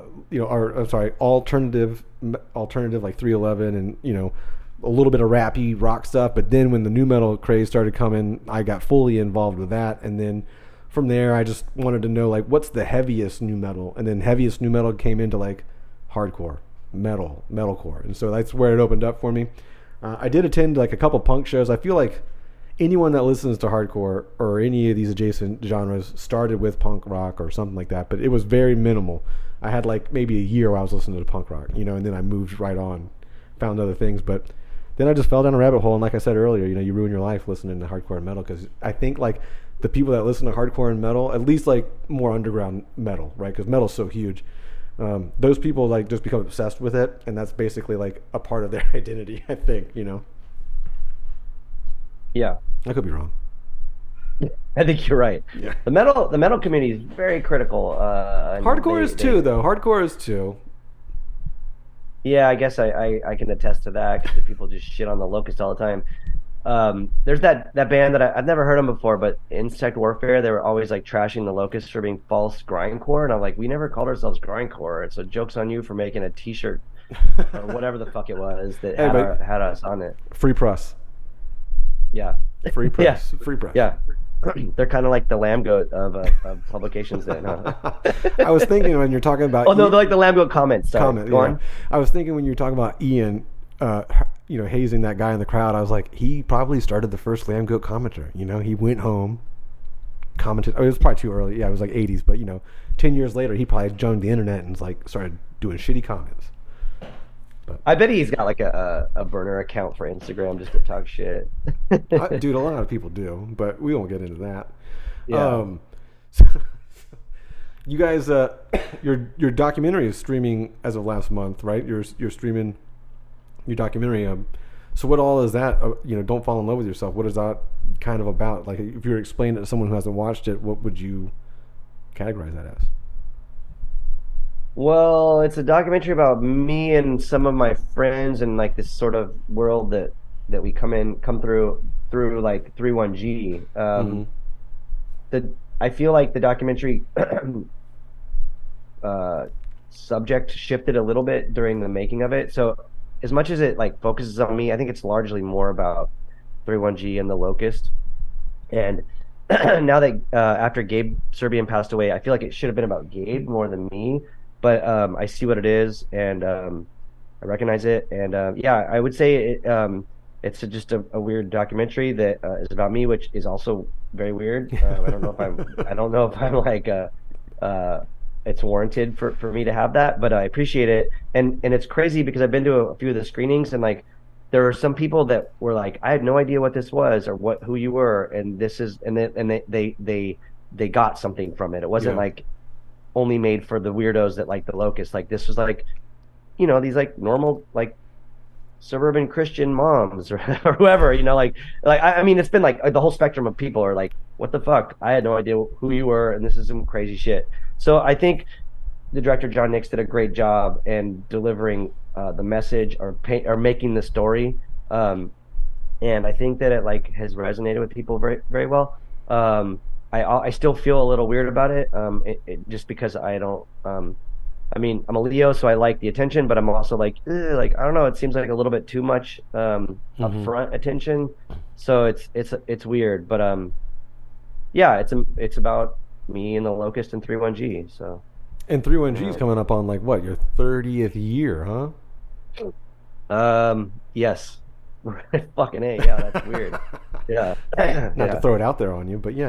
alternative like 311 and, a little bit of rappy rock stuff. But then when the nu metal craze started coming, I got fully involved with that. And then from there, I just wanted to know, like, what's the heaviest nu metal? And then heaviest nu metal came into, like, hardcore, metalcore. And so that's where it opened up for me. I did attend, like, a couple punk shows. I feel like anyone that listens to hardcore or any of these adjacent genres started with punk rock or something like that, but it was very minimal. I had, like, maybe a year where I was listening to punk rock, and then I moved right on, found other things. But then I just fell down a rabbit hole, and like I said earlier, you ruin your life listening to hardcore and metal, because I think, like, the people that listen to hardcore and metal, at least like more underground metal, right? Because metal's so huge. Those people like just become obsessed with it, and that's basically like a part of their identity, I think, Yeah. I could be wrong. I think you're right. Yeah. The metal community is very critical. Hardcore is too, though. Hardcore is too. Yeah, I guess I can attest to that, because people just shit on the Locust all the time. There's that band that I've never heard of before, but Insect Warfare, they were always like trashing the Locust for being false grindcore, and I'm like, we never called ourselves grindcore. It's a joke's on you for making a T-shirt or whatever the fuck it was that had us on it. Free press. Yeah. Free press. Free press. Yeah. They're kind of like the Lamb Goat of publications then, huh? I was thinking when you're talking about... no, they're like the Lamb Goat comments. Sorry. Go on. I was thinking when you were talking about Ian... hazing that guy in the crowd, I was like, he probably started the first Lamb Goat commenter. He went home, commented. It was probably too early. Yeah, it was like 80s, but 10 years later, he probably joined the internet and like started doing shitty comments. But I bet he's got like a burner account for Instagram just to talk shit. Dude, a lot of people do, but we won't get into that. Yeah. You guys, your documentary is streaming as of last month, right? You're streaming your documentary. So what all is that? Don't fall in love with yourself. What is that kind of about? Like, if you were explaining it to someone who hasn't watched it, what would you categorize that as? Well, it's a documentary about me and some of my friends and like this sort of world that we come through like 31G. The I feel like the documentary subject shifted a little bit during the making of it. So as much as it like focuses on me, I think it's largely more about 31G and the Locust. And now that after Gabe Serbian passed away, I feel like it should have been about Gabe more than me. But I see what it is, and I recognize it. And yeah, I would say it's just a weird documentary that is about me, which is also very weird. I don't know if I'm like it's warranted for me to have that, but I appreciate it. And it's crazy because I've been to a few of the screenings, and like there were some people that were like, I had no idea what this was or who you were, and this is, and they got something from it. It wasn't like only made for the weirdos that like the Locust. Like this was like, these like normal like suburban Christian moms or whoever, like I mean, it's been like the whole spectrum of people are like, what the fuck? I had no idea who you were, and this is some crazy shit. So I think the director John Nix did a great job in delivering the message or making the story, and I think that it like has resonated with people very very well. I still feel a little weird about it, just because I don't. I mean, I'm a Leo, so I like the attention, but I'm also like I don't know. It seems like a little bit too much upfront attention, so it's weird. But yeah, it's about me and the Locust and 31G. So, and 31G is coming up on like what, your 30th year, huh? Yes. Fucking A, yeah, that's weird. Yeah. Not to throw it out there on you, but yeah,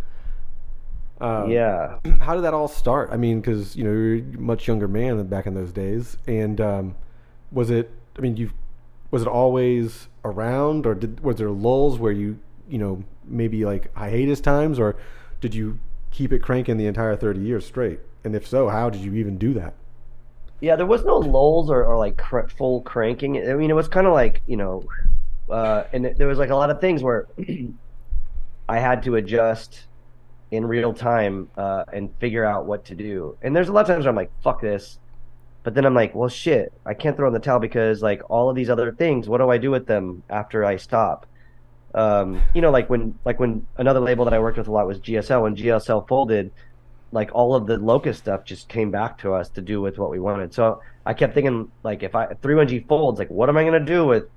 yeah. How did that all start? I mean, because you're a much younger man than back in those days, and was it always around, or was there lulls where you maybe like hiatus times, or did you keep it cranking the entire 30 years straight? And if so, how did you even do that? Yeah, there was no lulls or like full cranking. I mean, it was kind of like, and there was like a lot of things where I had to adjust in real time and figure out what to do. And there's a lot of times where I'm like, fuck this. But then I'm like, well, shit, I can't throw in the towel because like all of these other things, what do I do with them after I stop? Like when another label that I worked with a lot was GSL. When GSL folded, like all of the Locust stuff just came back to us to do with what we wanted. So I kept thinking, like, if 31G folds, like, what am I going to do with,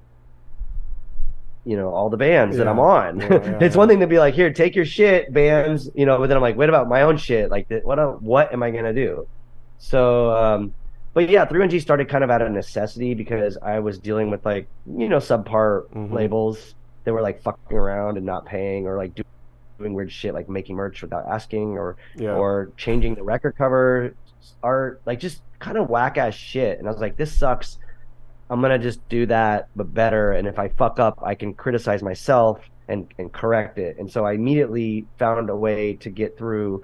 all the bands that I'm on? It's one thing to be like, here, take your shit, bands, but then I'm like, what about my own shit? Like, what am I going to do? So, but yeah, 31G started kind of out of necessity because I was dealing with like, subpar labels that were like fucking around and not paying, or like doing weird shit like making merch without asking, or changing the record cover art, like just kind of whack ass shit. And I was like, this sucks. I'm gonna just do that but better, and if I fuck up I can criticize myself and correct it. And so I immediately found a way to get through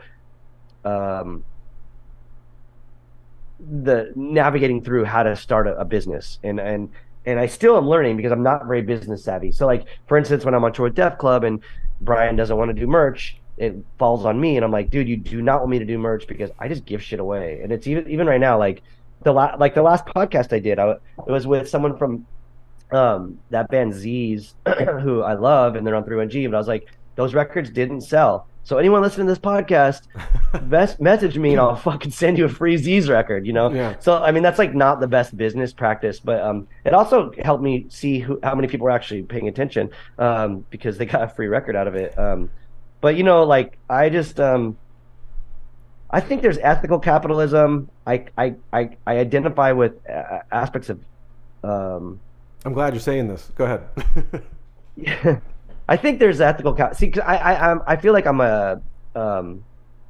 the navigating through how to start a business, and I still am learning because I'm not very business savvy. So like, for instance, when I'm on tour with Def Club and Brian doesn't want to do merch, it falls on me, and I'm like, dude, you do not want me to do merch because I just give shit away. And it's even right now, like the last podcast I did, it was with someone from that band Z's who I love, and they're on 31G, but I was like, those records didn't sell. So anyone listening to this podcast, message me and I'll fucking send you a free Z's record, Yeah. So, I mean, that's like not the best business practice, but it also helped me see how many people were actually paying attention because they got a free record out of it. But, like, I just, I think there's ethical capitalism. I identify with aspects of... I'm glad you're saying this. Go ahead. Yeah. I think there's ethical see, cause I feel like I'm on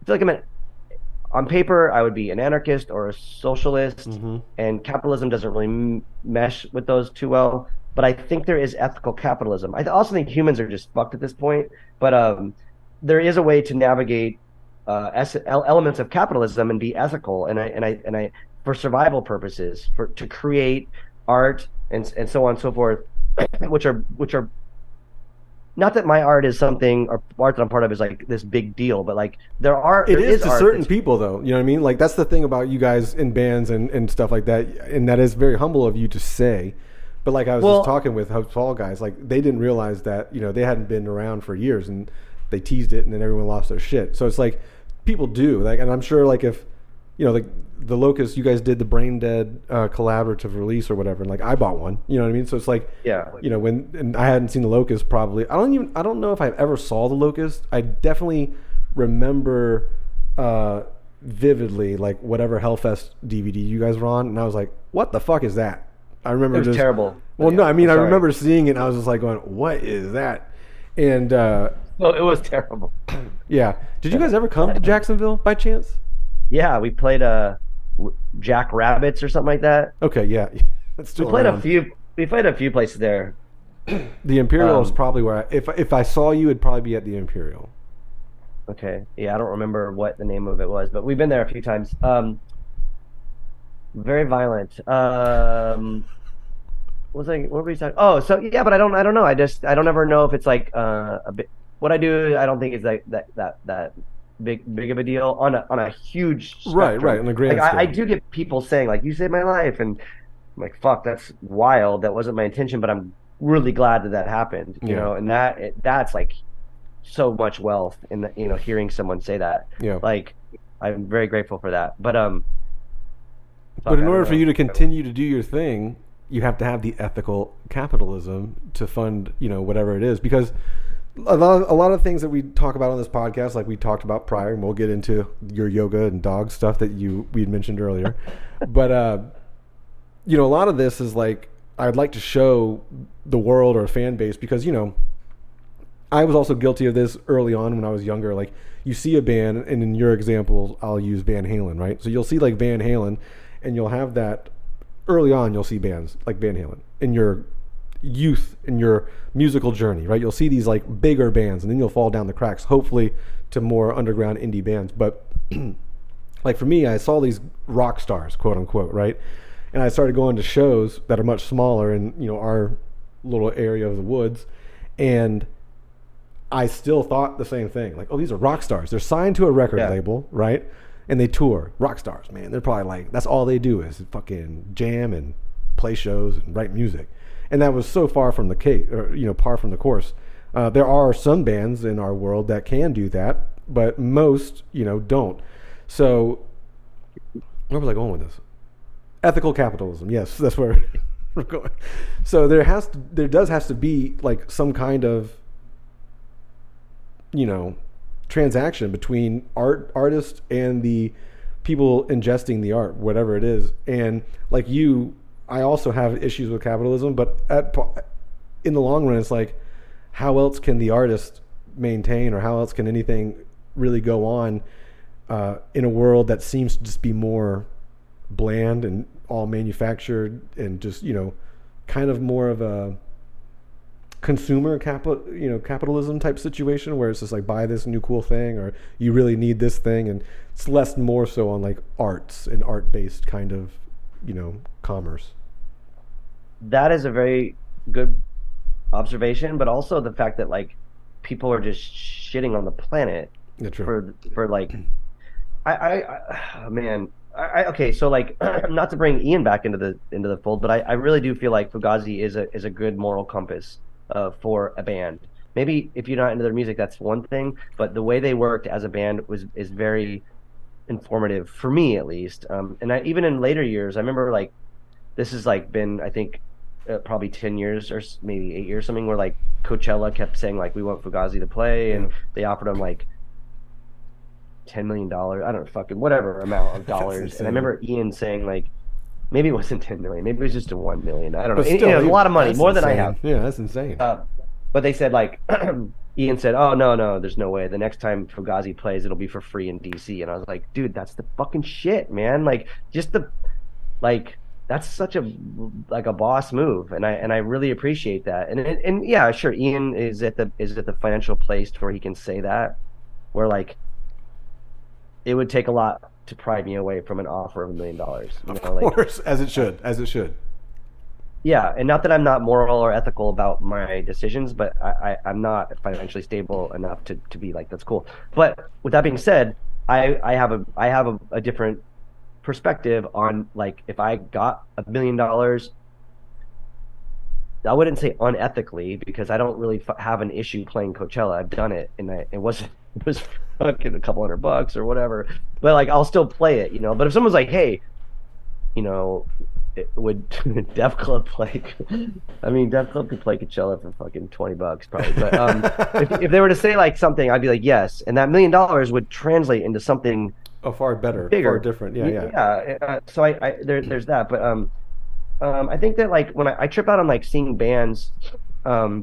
paper I would be an anarchist or a socialist, and capitalism doesn't really mesh with those too well. But I think there is ethical capitalism. I also think humans are just fucked at this point. But there is a way to navigate elements of capitalism and be ethical, and I for survival purposes, to create art and so on and so forth, which are not that my art is something, or art that I'm part of is like this big deal, but like there is to art certain people though. You know what I mean? Like that's the thing about you guys in bands and stuff like that, and that is very humble of you to say. But like I was just talking with Hope Fall guys, like they didn't realize that, you know, they hadn't been around for years and they teased it and then everyone lost their shit. So it's like people do, like, and I'm sure like if, you know, like the Locust, you guys did the Brain Dead collaborative release or whatever, and like I bought one, you know what I mean? So it's like, yeah, you know, and I hadn't seen the Locust probably. I don't know if I ever saw the Locust. I definitely remember vividly like whatever Hellfest DVD you guys were on, and I was like, what the fuck is that? I remember it was terrible. Well, no, I mean I remember seeing it and I was just like going, what is that? And well, it was terrible. Yeah. Did you guys ever come to Jacksonville by chance? Yeah, we played Jack Rabbits or something like that. Okay, yeah. That's still we played around. We played a few places there. The Imperial is probably where if I saw you, it'd probably be at the Imperial. Okay. Yeah, I don't remember what the name of it was, but we've been there a few times. Very violent. What were we talking? Oh, so yeah, but I don't know. I don't ever know if it's like a bit. What I do, I don't think is that big of a deal on a huge spectrum. Right on the grand like, scale. I do get people saying like, you saved my life, and I'm like, fuck, that's wild. That wasn't my intention, but I'm really glad that happened. You know, and that's like so much wealth in the, you know, hearing someone say that. Yeah. Like, I'm very grateful for that. But in order for you to continue to do your thing, you have to have the ethical capitalism to fund, you know, whatever it is. Because a lot of things that we talk about on this podcast, like we talked about prior, and we'll get into your yoga and dog stuff that we had mentioned earlier. But, you know, a lot of this is like, I'd like to show the world or fan base, because, you know, I was also guilty of this early on when I was younger. Like, you see a band, and in your example, I'll use Van Halen, right? So you'll see like Van Halen, and you'll have that early on. You'll see bands like Van Halen in your youth, in your musical journey, right? You'll see these like bigger bands, and then you'll fall down the cracks, hopefully to more underground indie bands. But like for me, I saw these rock stars, quote unquote, right? And I started going to shows that are much smaller in, you know, our little area of the woods, and I still thought the same thing. Like, oh, these are rock stars. They're signed to a record label, right? And they tour. Rock stars, man. They're probably like, that's all they do is fucking jam and play shows and write music. And that was so far from the case, or, you know, par from the course. There are some bands in our world that can do that, but most, you know, don't. So where was I going with this? Ethical capitalism. Yes, that's where we're going. So there does have to be like some kind of, you know, transaction between artist and the people ingesting the art, whatever it is. And like you, I also have issues with capitalism, but in the long run, it's like, how else can the artist maintain, or how else can anything really go on in a world that seems to just be more bland and all manufactured and just, you know, kind of more of a consumer capitalism type situation, where it's just like, buy this new cool thing, or you really need this thing, and it's less more so on like arts and art-based kind of, you know, commerce. That is a very good observation, but also the fact that like people are just shitting on the planet for like, okay, so like, not to bring Ian back into the fold, but I really do feel like Fugazi is a good moral compass for a band. Maybe if you're not into their music, that's one thing, but the way they worked as a band is very informative for me, at least. And even in later years, I remember like, this has like been, I think, probably 10 years or maybe 8 years, something, where like Coachella kept saying like, we want Fugazi to play, and they offered him like $10 million, I don't know, fucking whatever amount of dollars. And I remember Ian saying like, maybe it wasn't 10 million, maybe it was just a 1 million, I don't know. Still, a lot of money, more than I have. Yeah, that's insane. But they said like, Ian said, oh no, there's no way. The next time Fugazi plays, it'll be for free in DC. And I was like, dude, that's the fucking shit, man. Like, just that's such a boss move, and I really appreciate that. And yeah, sure, Ian is at the financial place where he can say that, where like, it would take a lot to pry me away from an offer of $1 million. Of course, as it should. Yeah, and not that I'm not moral or ethical about my decisions, but I'm not financially stable enough to be like, that's cool. But with that being said, I have a different perspective on, like, if I got $1 million, I wouldn't say unethically, because I don't really have an issue playing Coachella. I've done it, and it was fucking a couple $100 or whatever. But like, I'll still play it, you know. But if someone's like, hey, you know, would Def Club play? I mean, Def Club could play Coachella for fucking $20 probably. But if they were to say like something, I'd be like, yes, and that $1 million would translate into something far better, bigger, far different. So there's that. But I think that, like, when I trip out on like seeing bands that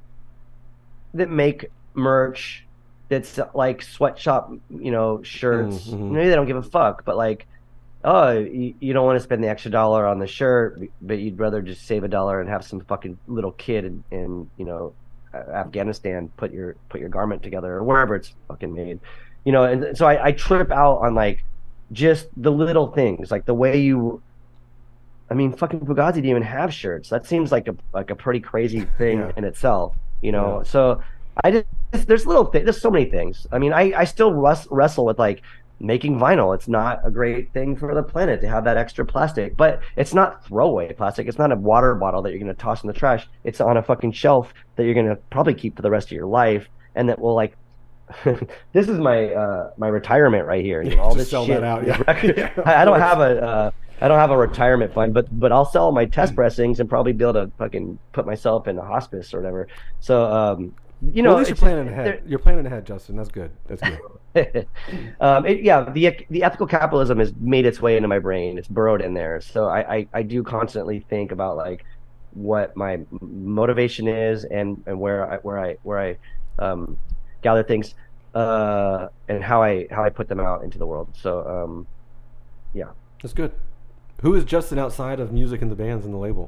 make merch that's like sweatshop, you know, shirts. Maybe they don't give a fuck, but like, oh, you don't want to spend the extra $1 on the shirt, but you'd rather just save $1 and have some fucking little kid in you know, Afghanistan put your garment together, or wherever it's fucking made, you know. And so I trip out on like just the little things, like the way you. I mean, fucking Fugazi didn't even have shirts. That seems like a pretty crazy thing in itself, you know. Yeah. So there's there's so many things. I mean, I still wrestle with like making vinyl. It's not a great thing for the planet to have that extra plastic, but it's not throwaway plastic. It's not a water bottle that you're going to toss in the trash. It's on a fucking shelf that you're going to probably keep for the rest of your life, and that will like. This is my my retirement right here. You know, all this sell shit. That out. Yeah. I don't have a retirement fund, but I'll sell my test pressings and probably be able to fucking put myself in a hospice or whatever. So, you know, at least you're planning ahead. You're planning ahead, Justin. That's good. That's good. The ethical capitalism has made its way into my brain. It's burrowed in there. So I do constantly think about like what my motivation is and where I gather things and how I put them out into the world. So yeah, that's good. Who is Justin outside of music and the bands and the label?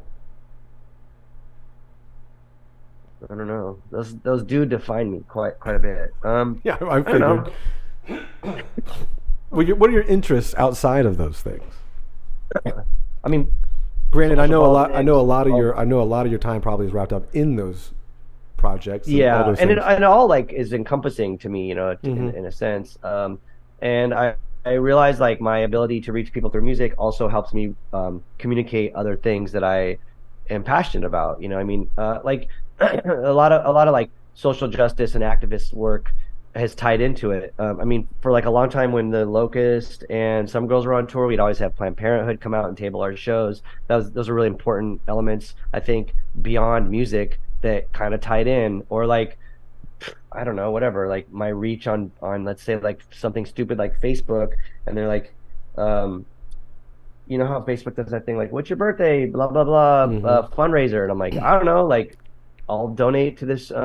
I don't know. Those do define me quite a bit. Yeah, I figured. What are your interests outside of those things? I mean, granted, I know a lot of your time probably is wrapped up in those projects. Yeah, and it all like is encompassing to me, you know, in a sense. And I realize like my ability to reach people through music also helps me communicate other things that I am passionate about. You know, I mean, like a lot of like social justice and activist work has tied into it. I mean, for like a long time when the Locust and Some Girls were on tour, we'd always have Planned Parenthood come out and table our shows. Those are really important elements, I think, beyond music that kind of tied in. Or like, I don't know, whatever, like my reach on let's say like something stupid like Facebook, and they're like, you know how Facebook does that thing like, what's your birthday, blah blah blah, fundraiser, and I'm like, I don't know, like I'll donate to this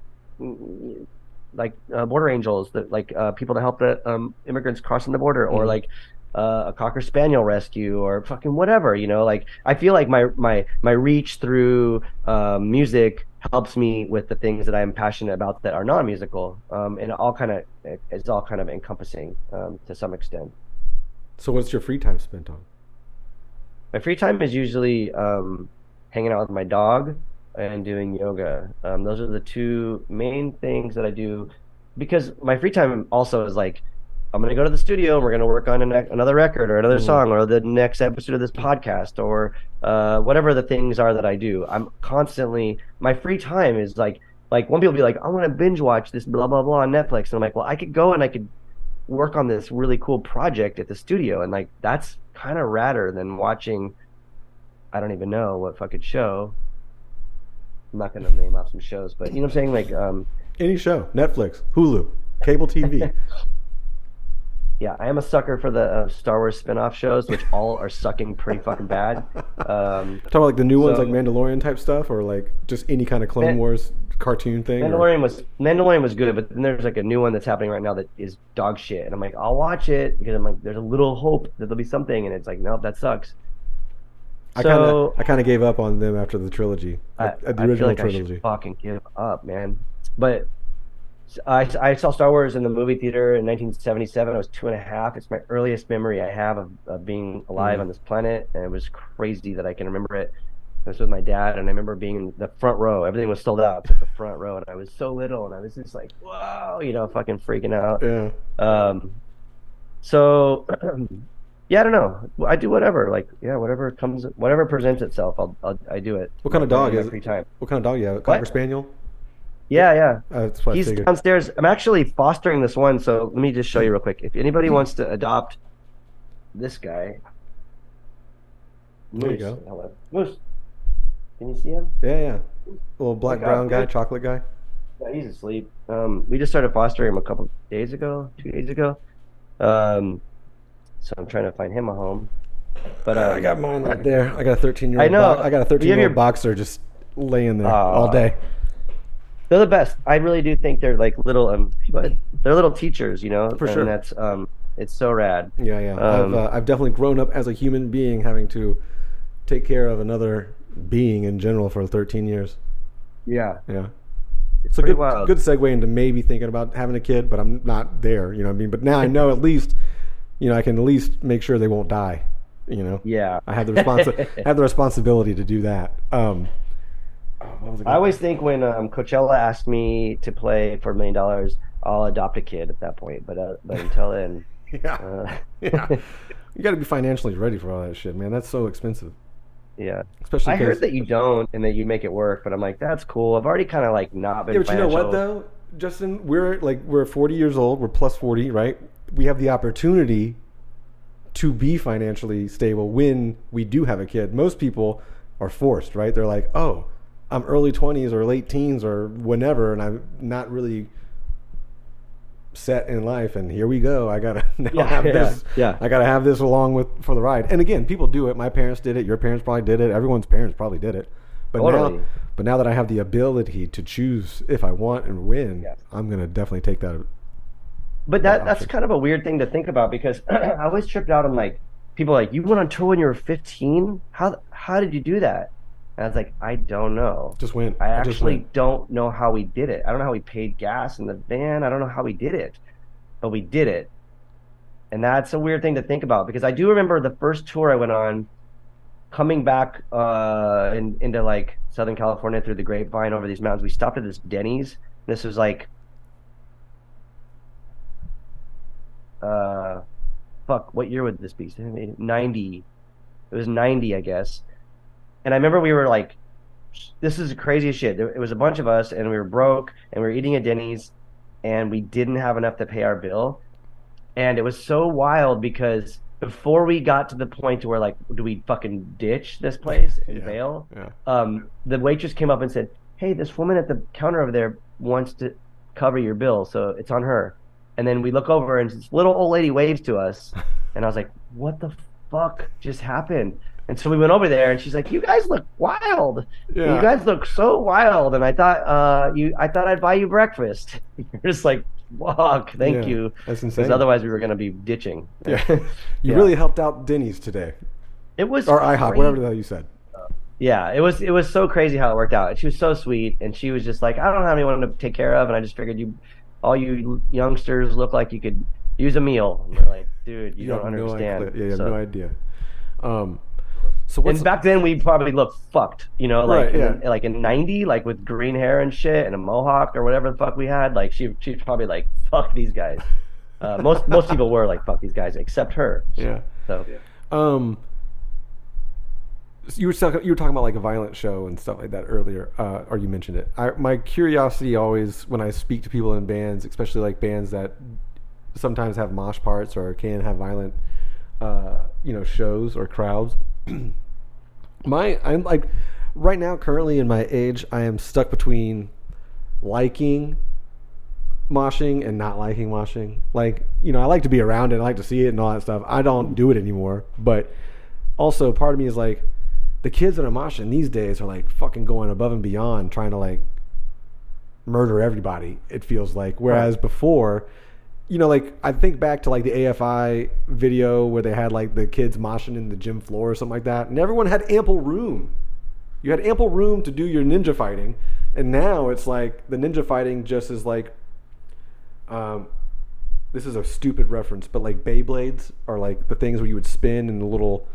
Border Angels, that like people to help the immigrants crossing the border, or like a Cocker Spaniel rescue, or fucking whatever, you know. Like I feel like my reach through music helps me with the things that I'm passionate about that are non-musical, and it's all kind of encompassing to some extent. So what's your free time spent on? My free time is usually hanging out with my dog and doing yoga. Those are the two main things that I do, because my free time also is like, I'm going to go to the studio and we're going to work on another record or another song or the next episode of this podcast or whatever the things are that I do. I'm constantly, my free time is like one people be like, I want to binge watch this blah, blah, blah on Netflix. And I'm like, well, I could go and I could work on this really cool project at the studio. And like, that's kind of radder than watching, I don't even know what fucking show. I'm not going to name off some shows, but you know what I'm saying? Like, any show, Netflix, Hulu, cable TV. Yeah, I am a sucker for the Star Wars spin-off shows, which all are sucking pretty fucking bad. Talking about like the new ones, like Mandalorian type stuff, or like just any kind of Clone Wars cartoon thing. Mandalorian was good, but then there's like a new one that's happening right now that is dog shit, and I'm like, I'll watch it because I'm like, there's a little hope that there'll be something, and it's like, nope, that sucks. I kind of gave up on them after the trilogy, the original feel like trilogy. I should fucking give up, man. But I saw Star Wars in the movie theater in 1977. I was 2.5. It's my earliest memory I have of being alive on this planet, and it was crazy that I can remember it. I was with my dad, and I remember being in the front row. Everything was sold out except the front row, and I was so little, and I was just like, whoa, fucking freaking out. Yeah. So, yeah, I don't know. I do whatever. Like, yeah, whatever presents itself, I do it. What kind of dog is it? Free time. What kind of dog you have? A Cocker Spaniel? Yeah. That's what I He's figured. downstairs. I'm actually fostering this one, so let me just show you real quick. If anybody wants to adopt this guy, There you Moose. go. Hello. Moose. Can you see him? Yeah. Little black, Look how brown guy, good. chocolate guy. Yeah, he's asleep. We just started fostering him a couple days ago, 2 days ago. So I'm trying to find him a home. But I got mine right there. I got a 13-year-old. I know. I got a You have 13-year-old your- boxer just laying there all day. They're the best. I really do think they're like little they're little teachers, For sure. And that's it's so rad. Yeah. I've definitely grown up as a human being, having to take care of another being in general for 13 years. Yeah. Yeah. It's So pretty good, wild. good segue into maybe thinking about having a kid, but I'm not there. You know what I mean? But now I know at least, I can at least make sure they won't die. Yeah. I have the responsibility to do that. What was it I always think when Coachella asked me to play for $1 million, I'll adopt a kid at that point. But until then, yeah. You got to be financially ready for all that shit, man. That's so expensive. yeah. Especially I heard 'cause- that you don't and that you make it work, but I'm like, that's cool. I've already kind of like not been. Yeah, but you know what financial- though, Justin? We're 40 years old. We're plus 40, right? We have the opportunity to be financially stable when we do have a kid. Most people are forced, right? They're like, oh, I'm early 20s or late teens or whenever, and I'm not really set in life, and here we go. I gotta now have this. Yeah. I gotta have this along with for the ride. And again, people do it. My parents did it. Your parents probably did it. Everyone's parents probably did it. But Totally. now that I have the ability to choose if I want and when, Yeah. I'm gonna definitely take that. But that's option. kind of a weird thing to think about because I always tripped out on like people are like, you went on tour when you were 15? How did you do that? And I was like, I don't know. Just went. I just actually went. don't know how we did it. I don't know how we paid gas in the van. I don't know how we did it, but we did it. And that's a weird thing to think about because I do remember the first tour I went on coming back into like Southern California through the Grapevine over these mountains. We stopped at this Denny's. This was like, what year would this be? 90. It was 90, I guess. And I remember we were like, this is the craziest shit. It was a bunch of us, and we were broke, and we were eating at Denny's, and we didn't have enough to pay our bill. And it was so wild because before we got to the point to where, like, do we fucking ditch this place and Yeah. bail? Yeah. The waitress came up and said, hey, this woman at the counter over there wants to cover your bill, so it's on her. And then we look over, and this little old lady waves to us, and I was like, what the fuck just happened? And so we went over there, and she's like, "You guys look wild. Yeah. You guys look so wild." And I thought, I thought I'd buy you breakfast. You're just like, "Fuck, thank Yeah, you." that's Because insane. otherwise, we were gonna be ditching. Yeah. You Yeah. really helped out Denny's today, It was or IHOP, crazy. whatever the hell you said. Yeah, it was so crazy how it worked out. And she was so sweet, and she was just like, "I don't have anyone to take care of," and I just figured all you youngsters look like you could use a meal. And we're like, "Dude, you don't have no understand." idea. Yeah, you have So- no idea. So what's And back then we probably looked fucked, like Right, yeah. like in 90, like with green hair and shit and a mohawk or whatever the fuck we had. Like she's probably like, fuck these guys. Most people were like, fuck these guys, except her. yeah. So So you were talking about like a violent show and stuff like that earlier, or you mentioned it. My curiosity always, when I speak to people in bands, especially like bands that sometimes have mosh parts or can have violent, shows or crowds. I'm like right now, currently in my age, I am stuck between liking moshing and not liking moshing. Like, I like to be around it, I like to see it and all that stuff. I don't do it anymore, but also part of me is like, the kids that are moshing these days are like fucking going above and beyond, trying to like murder everybody, it feels like. Whereas before, like I think back to like the AFI video where they had like the kids moshing in the gym floor or something like that, and everyone had ample room. You had ample room to do your ninja fighting, and now it's like the ninja fighting just is like This is a stupid reference, but like Beyblades are like the things where you would spin in the little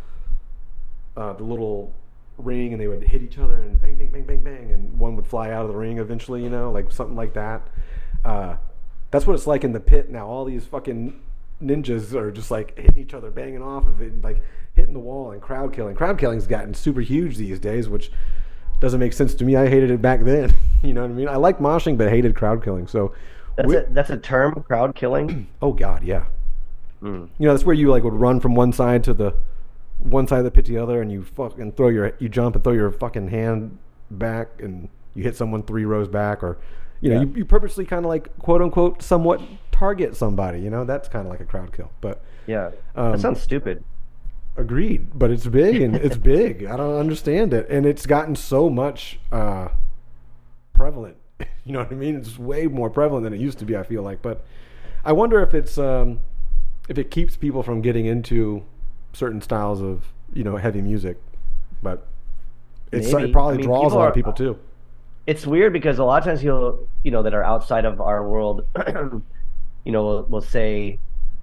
ring, and they would hit each other and bang, bang, bang, bang, bang, and one would fly out of the ring eventually. You know, like something like that. That's what it's like in the pit now. All these fucking ninjas are just like hitting each other, banging off of it, and like hitting the wall and crowd killing. Crowd killing's gotten super huge these days, which doesn't make sense to me. I hated it back then. You know what I mean? I liked moshing, but hated crowd killing. So that's a term, crowd killing. Oh God, yeah. You know, that's where you like would run from one side of the pit to the other, and you fucking you jump and throw your fucking hand back, and you hit someone 3 rows back, or you know, you purposely kind of like quote unquote somewhat target somebody. You know, that's kind of like a crowd kill. But yeah, that sounds stupid. Agreed, but it's big, and it's big. I don't understand it, and it's gotten so much prevalent. You know what I mean? It's way more prevalent than it used to be, I feel like. But I wonder if it's if it keeps people from getting into certain styles of, you know, heavy music. But it probably draws a lot of people too. It's weird because a lot of times people, you know, that are outside of our world, you know, will say,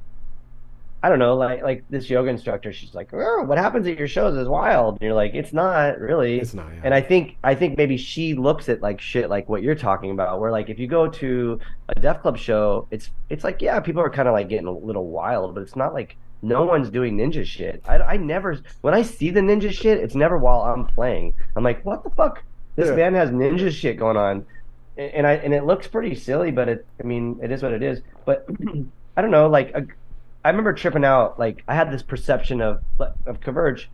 I don't know, like this yoga instructor, she's like, oh, what happens at your shows is wild. And you're like, it's not really. It's not. Yeah. And I think maybe she looks at like shit like what you're talking about, where like if you go to a Def Club show, it's like, yeah, people are kind of like getting a little wild, but it's not like no one's doing ninja shit. I never, when I see the ninja shit, it's never while I'm playing. I'm like, what the fuck? This band has ninja shit going on. And it looks pretty silly, but it is what it is. But I don't know, like I remember tripping out. Like I had this perception of Converge,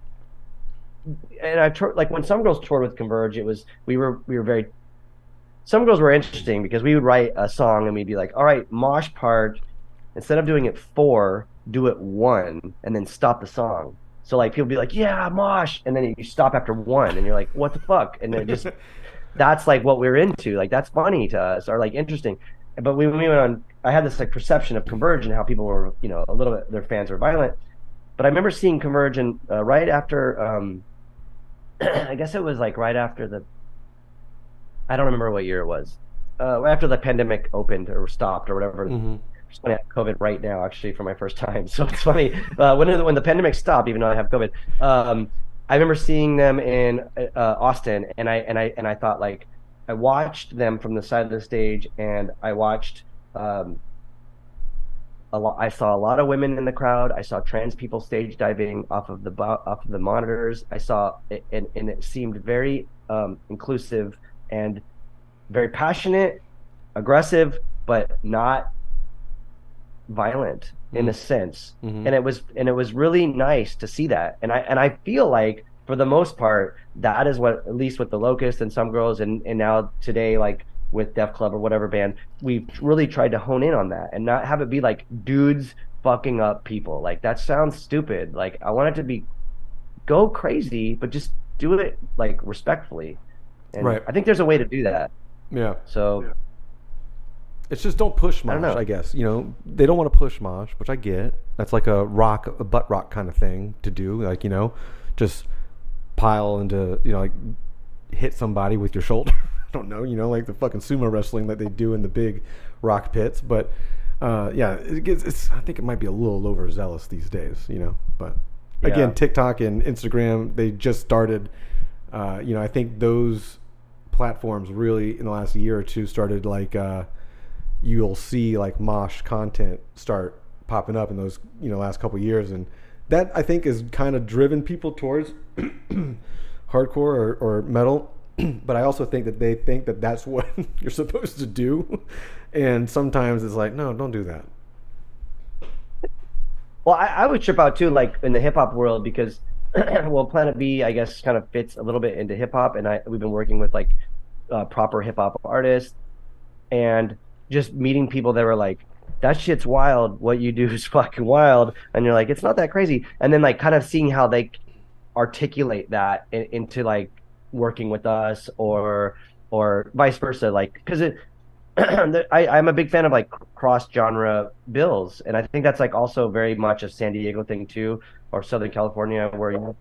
and like when Some Girls toured with Converge, it was we were very. Some Girls were interesting because we would write a song and we'd be like, all right, mosh part, instead of doing it 4, do it 1, and then stop the song. So like people be like, yeah, mosh, and then you stop after 1, and you're like, what the fuck? And then just that's like what we're into. Like that's funny to us, or like interesting. But when we went on, I had this like perception of Converge and how people were, you know, a little bit, their fans were violent. But I remember seeing Converge and right after, I guess it was like right after I don't remember what year it was. After the pandemic opened or stopped or whatever. Mm-hmm. It's funny, I have COVID right now, actually, for my first time. So it's funny. When the pandemic stopped, even though I have COVID, I remember seeing them in Austin, and I thought, like, I watched them from the side of the stage, and I watched I saw a lot of women in the crowd. I saw trans people stage diving off of the monitors. I saw it, and it seemed very inclusive and very passionate, aggressive, but not violent in a sense. Mm-hmm. And it was really nice to see that. And I feel like for the most part, that is what, at least with the Locust and Some Girls, and now today, like with Def Club or whatever band, we've really tried to hone in on that and not have it be like dudes fucking up people. Like that sounds stupid. Like I want it to be go crazy, but just do it like respectfully. And right. I think there's a way to do that. Yeah. So yeah. It's just don't push mosh, I guess. You know, they don't want to push mosh, which I get. That's like a butt rock kind of thing to do. Like, you know, just pile into, you know, like hit somebody with your shoulder. I don't know, you know, like the fucking sumo wrestling that they do in the big rock pits. But yeah, I think it might be a little overzealous these days, you know. But again, TikTok and Instagram, they just started. You know, I think those platforms really in the last year or two started like you'll see like mosh content start popping up in those, you know, last couple of years, and that I think has kind of driven people towards hardcore or metal. But I also think that they think that that's what you're supposed to do, and sometimes it's like, no, don't do that. Well, I would trip out too, like in the hip hop world, because well, Planet B, I guess, kind of fits a little bit into hip hop, and we've been working with like proper hip hop artists, and just meeting people that were like, that shit's wild, what you do is fucking wild, and you're like, it's not that crazy, and then like kind of seeing how they articulate that into like working with us or vice versa, like because it I'm a big fan of like cross genre bills, and I think that's like also very much a San Diego thing too, or Southern California, where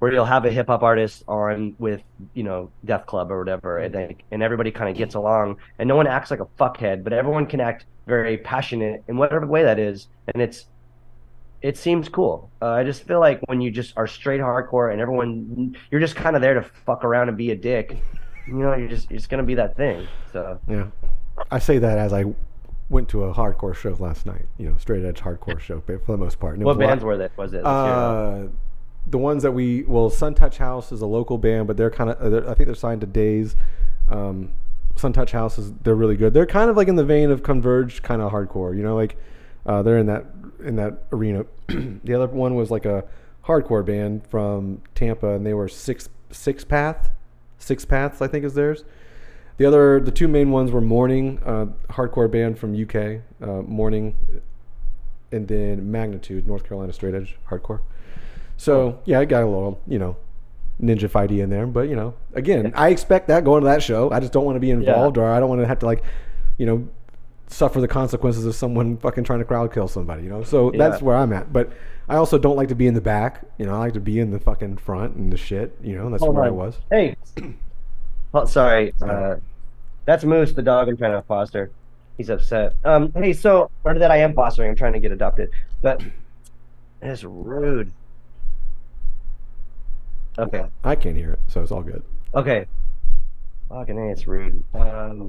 where you'll have a hip hop artist on with, you know, Def Club or whatever, and everybody kind of gets along, and no one acts like a fuckhead, but everyone can act very passionate in whatever way that is, and it seems cool. I just feel like when you just are straight hardcore and you're just kind of there to fuck around and be a dick, you know, you're just gonna be that thing. So yeah, I say that as I went to a hardcore show last night. You know, straight edge hardcore show for the most part. And what bands was it? The ones that Sun Touch House is a local band, but they're kind of, I think they're signed to Days. Sun Touch House they're really good. They're kind of like in the vein of Converge, kind of hardcore. You know, like they're in that arena. The other one was like a hardcore band from Tampa, and they were Six Paths, I think is theirs. The two main ones were Morning, hardcore band from UK, Morning, and then Magnitude, North Carolina straight edge hardcore. So yeah, I got a little, you know, ninja fighty in there, but you know, again, I expect that going to that show. I just don't want to be involved, or I don't want to have to, like, you know, suffer the consequences of someone fucking trying to crowd kill somebody, you know. So that's where I'm at. But I also don't like to be in the back, you know. I like to be in the fucking front and the shit, you know. That's where I was. Hey, oh, sorry, that's Moose, the dog I'm trying to foster. He's upset. Hey, so part of that I am fostering. I'm trying to get adopted, but it's rude. Okay. I can't hear it, so it's all good. Okay. Fucking hey, it's rude. What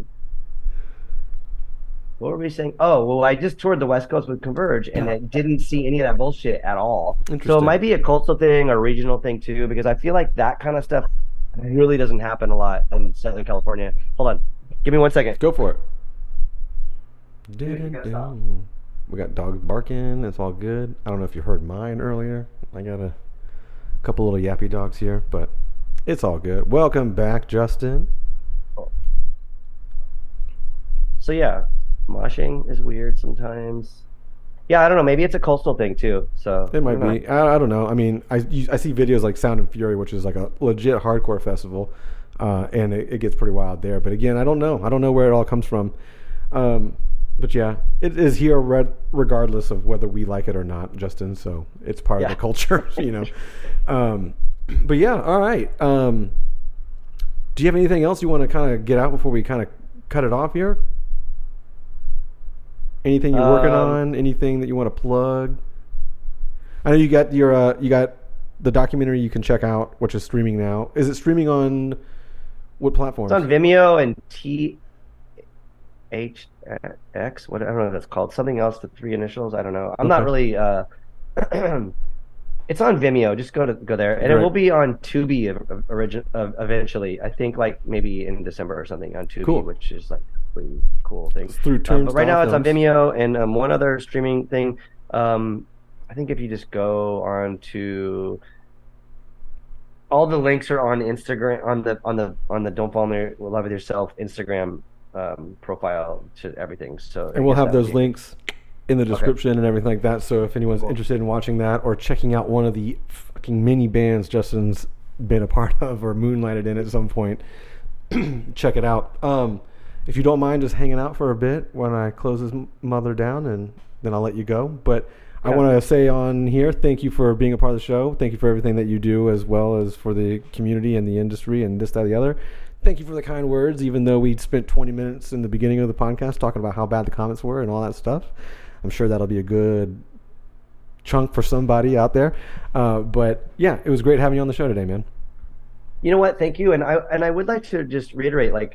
were we saying? Oh, well, I just toured the West Coast with Converge, and I didn't see any of that bullshit at all. So it might be a coastal thing or regional thing too, because I feel like that kind of stuff really doesn't happen a lot in Southern California. Hold on. Give me 1 second. Go for it. We got dogs barking. It's all good. I don't know if you heard mine earlier. I got a couple little yappy dogs here, but it's all good. Welcome back, Justin. So yeah, moshing is weird sometimes. Yeah, I don't know. Maybe it's a coastal thing too. So it might be. I don't know. I mean, I see videos like Sound and Fury, which is like a legit hardcore festival, and it gets pretty wild there. But again, I don't know. I don't know where it all comes from. But yeah, it is here regardless of whether we like it or not, Justin. So it's part of the culture, you know. But yeah, all right. Do you have anything else you want to kind of get out before we kind of cut it off here? Anything you're working on? Anything that you want to plug? I know you got you got the documentary you can check out, which is streaming now. Is it streaming on what platforms? It's on Vimeo and THX. What, I don't know what that's called. Something else. The three initials. I don't know. I'm not really. It's on Vimeo. Just go there, and it will be on Tubi eventually. I think like maybe in December or something on Tubi, which is like a pretty cool thing. It's through Turnstile but right now it's on Films. Vimeo and one other streaming thing. I think if you just go on to all the links are on Instagram on the Don't Fall in Love with Yourself Instagram profile to everything. So and we'll have those links in the description and everything like that. So if anyone's interested in watching that or checking out one of the fucking mini bands Justin's been a part of or moonlighted in at some point, check it out. If you don't mind just hanging out for a bit when I close his mother down, and then I'll let you go. But I want to say on here, thank you for being a part of the show. Thank you for everything that you do, as well as for the community and the industry and this, that, the other. Thank you for the kind words, even though we spent 20 minutes in the beginning of the podcast talking about how bad the comments were and all that stuff. I'm sure that'll be a good chunk for somebody out there. But yeah, it was great having you on the show today, man. You know what? Thank you. And I would like to just reiterate, like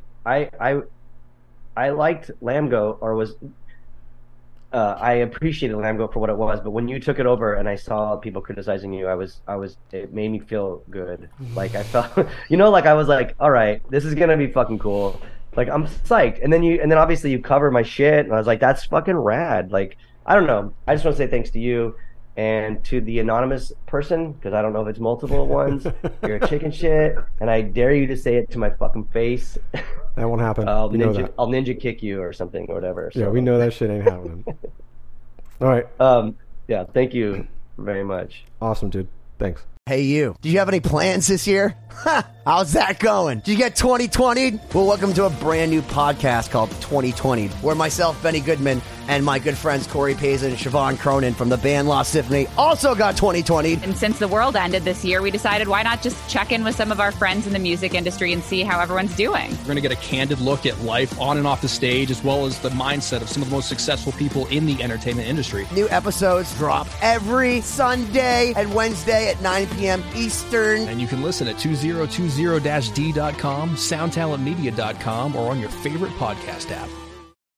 I liked Lambgo, or was I appreciated Lambgo for what it was, but when you took it over and I saw people criticizing you, it made me feel good. Like I felt, like I was like, all right, this is gonna be fucking cool. Like I'm psyched. And then obviously you cover my shit, and I was like, that's fucking rad. Like I don't know. I just want to say thanks to you and to the anonymous person, because I don't know if it's multiple ones. You're a chicken shit, and I dare you to say it to my fucking face. That won't happen. I'll ninja kick you or something or whatever. So. Yeah, we know that shit ain't happening. All right. Yeah, thank you very much. Awesome, dude. Thanks. Hey, you. Do you have any plans this year? Ha! How's that going? Did you get 2020? Well, welcome to a brand new podcast called 2020, where myself, Benny Goodman, and my good friends Corey Pazin and Siobhan Cronin from the band Lost Symphony also got 2020. And since the world ended this year, we decided why not just check in with some of our friends in the music industry and see how everyone's doing. We're going to get a candid look at life on and off the stage, as well as the mindset of some of the most successful people in the entertainment industry. New episodes drop every Sunday and Wednesday at 9 p.m. Eastern. And you can listen at 2020-d.com, soundtalentmedia.com, or on your favorite podcast app.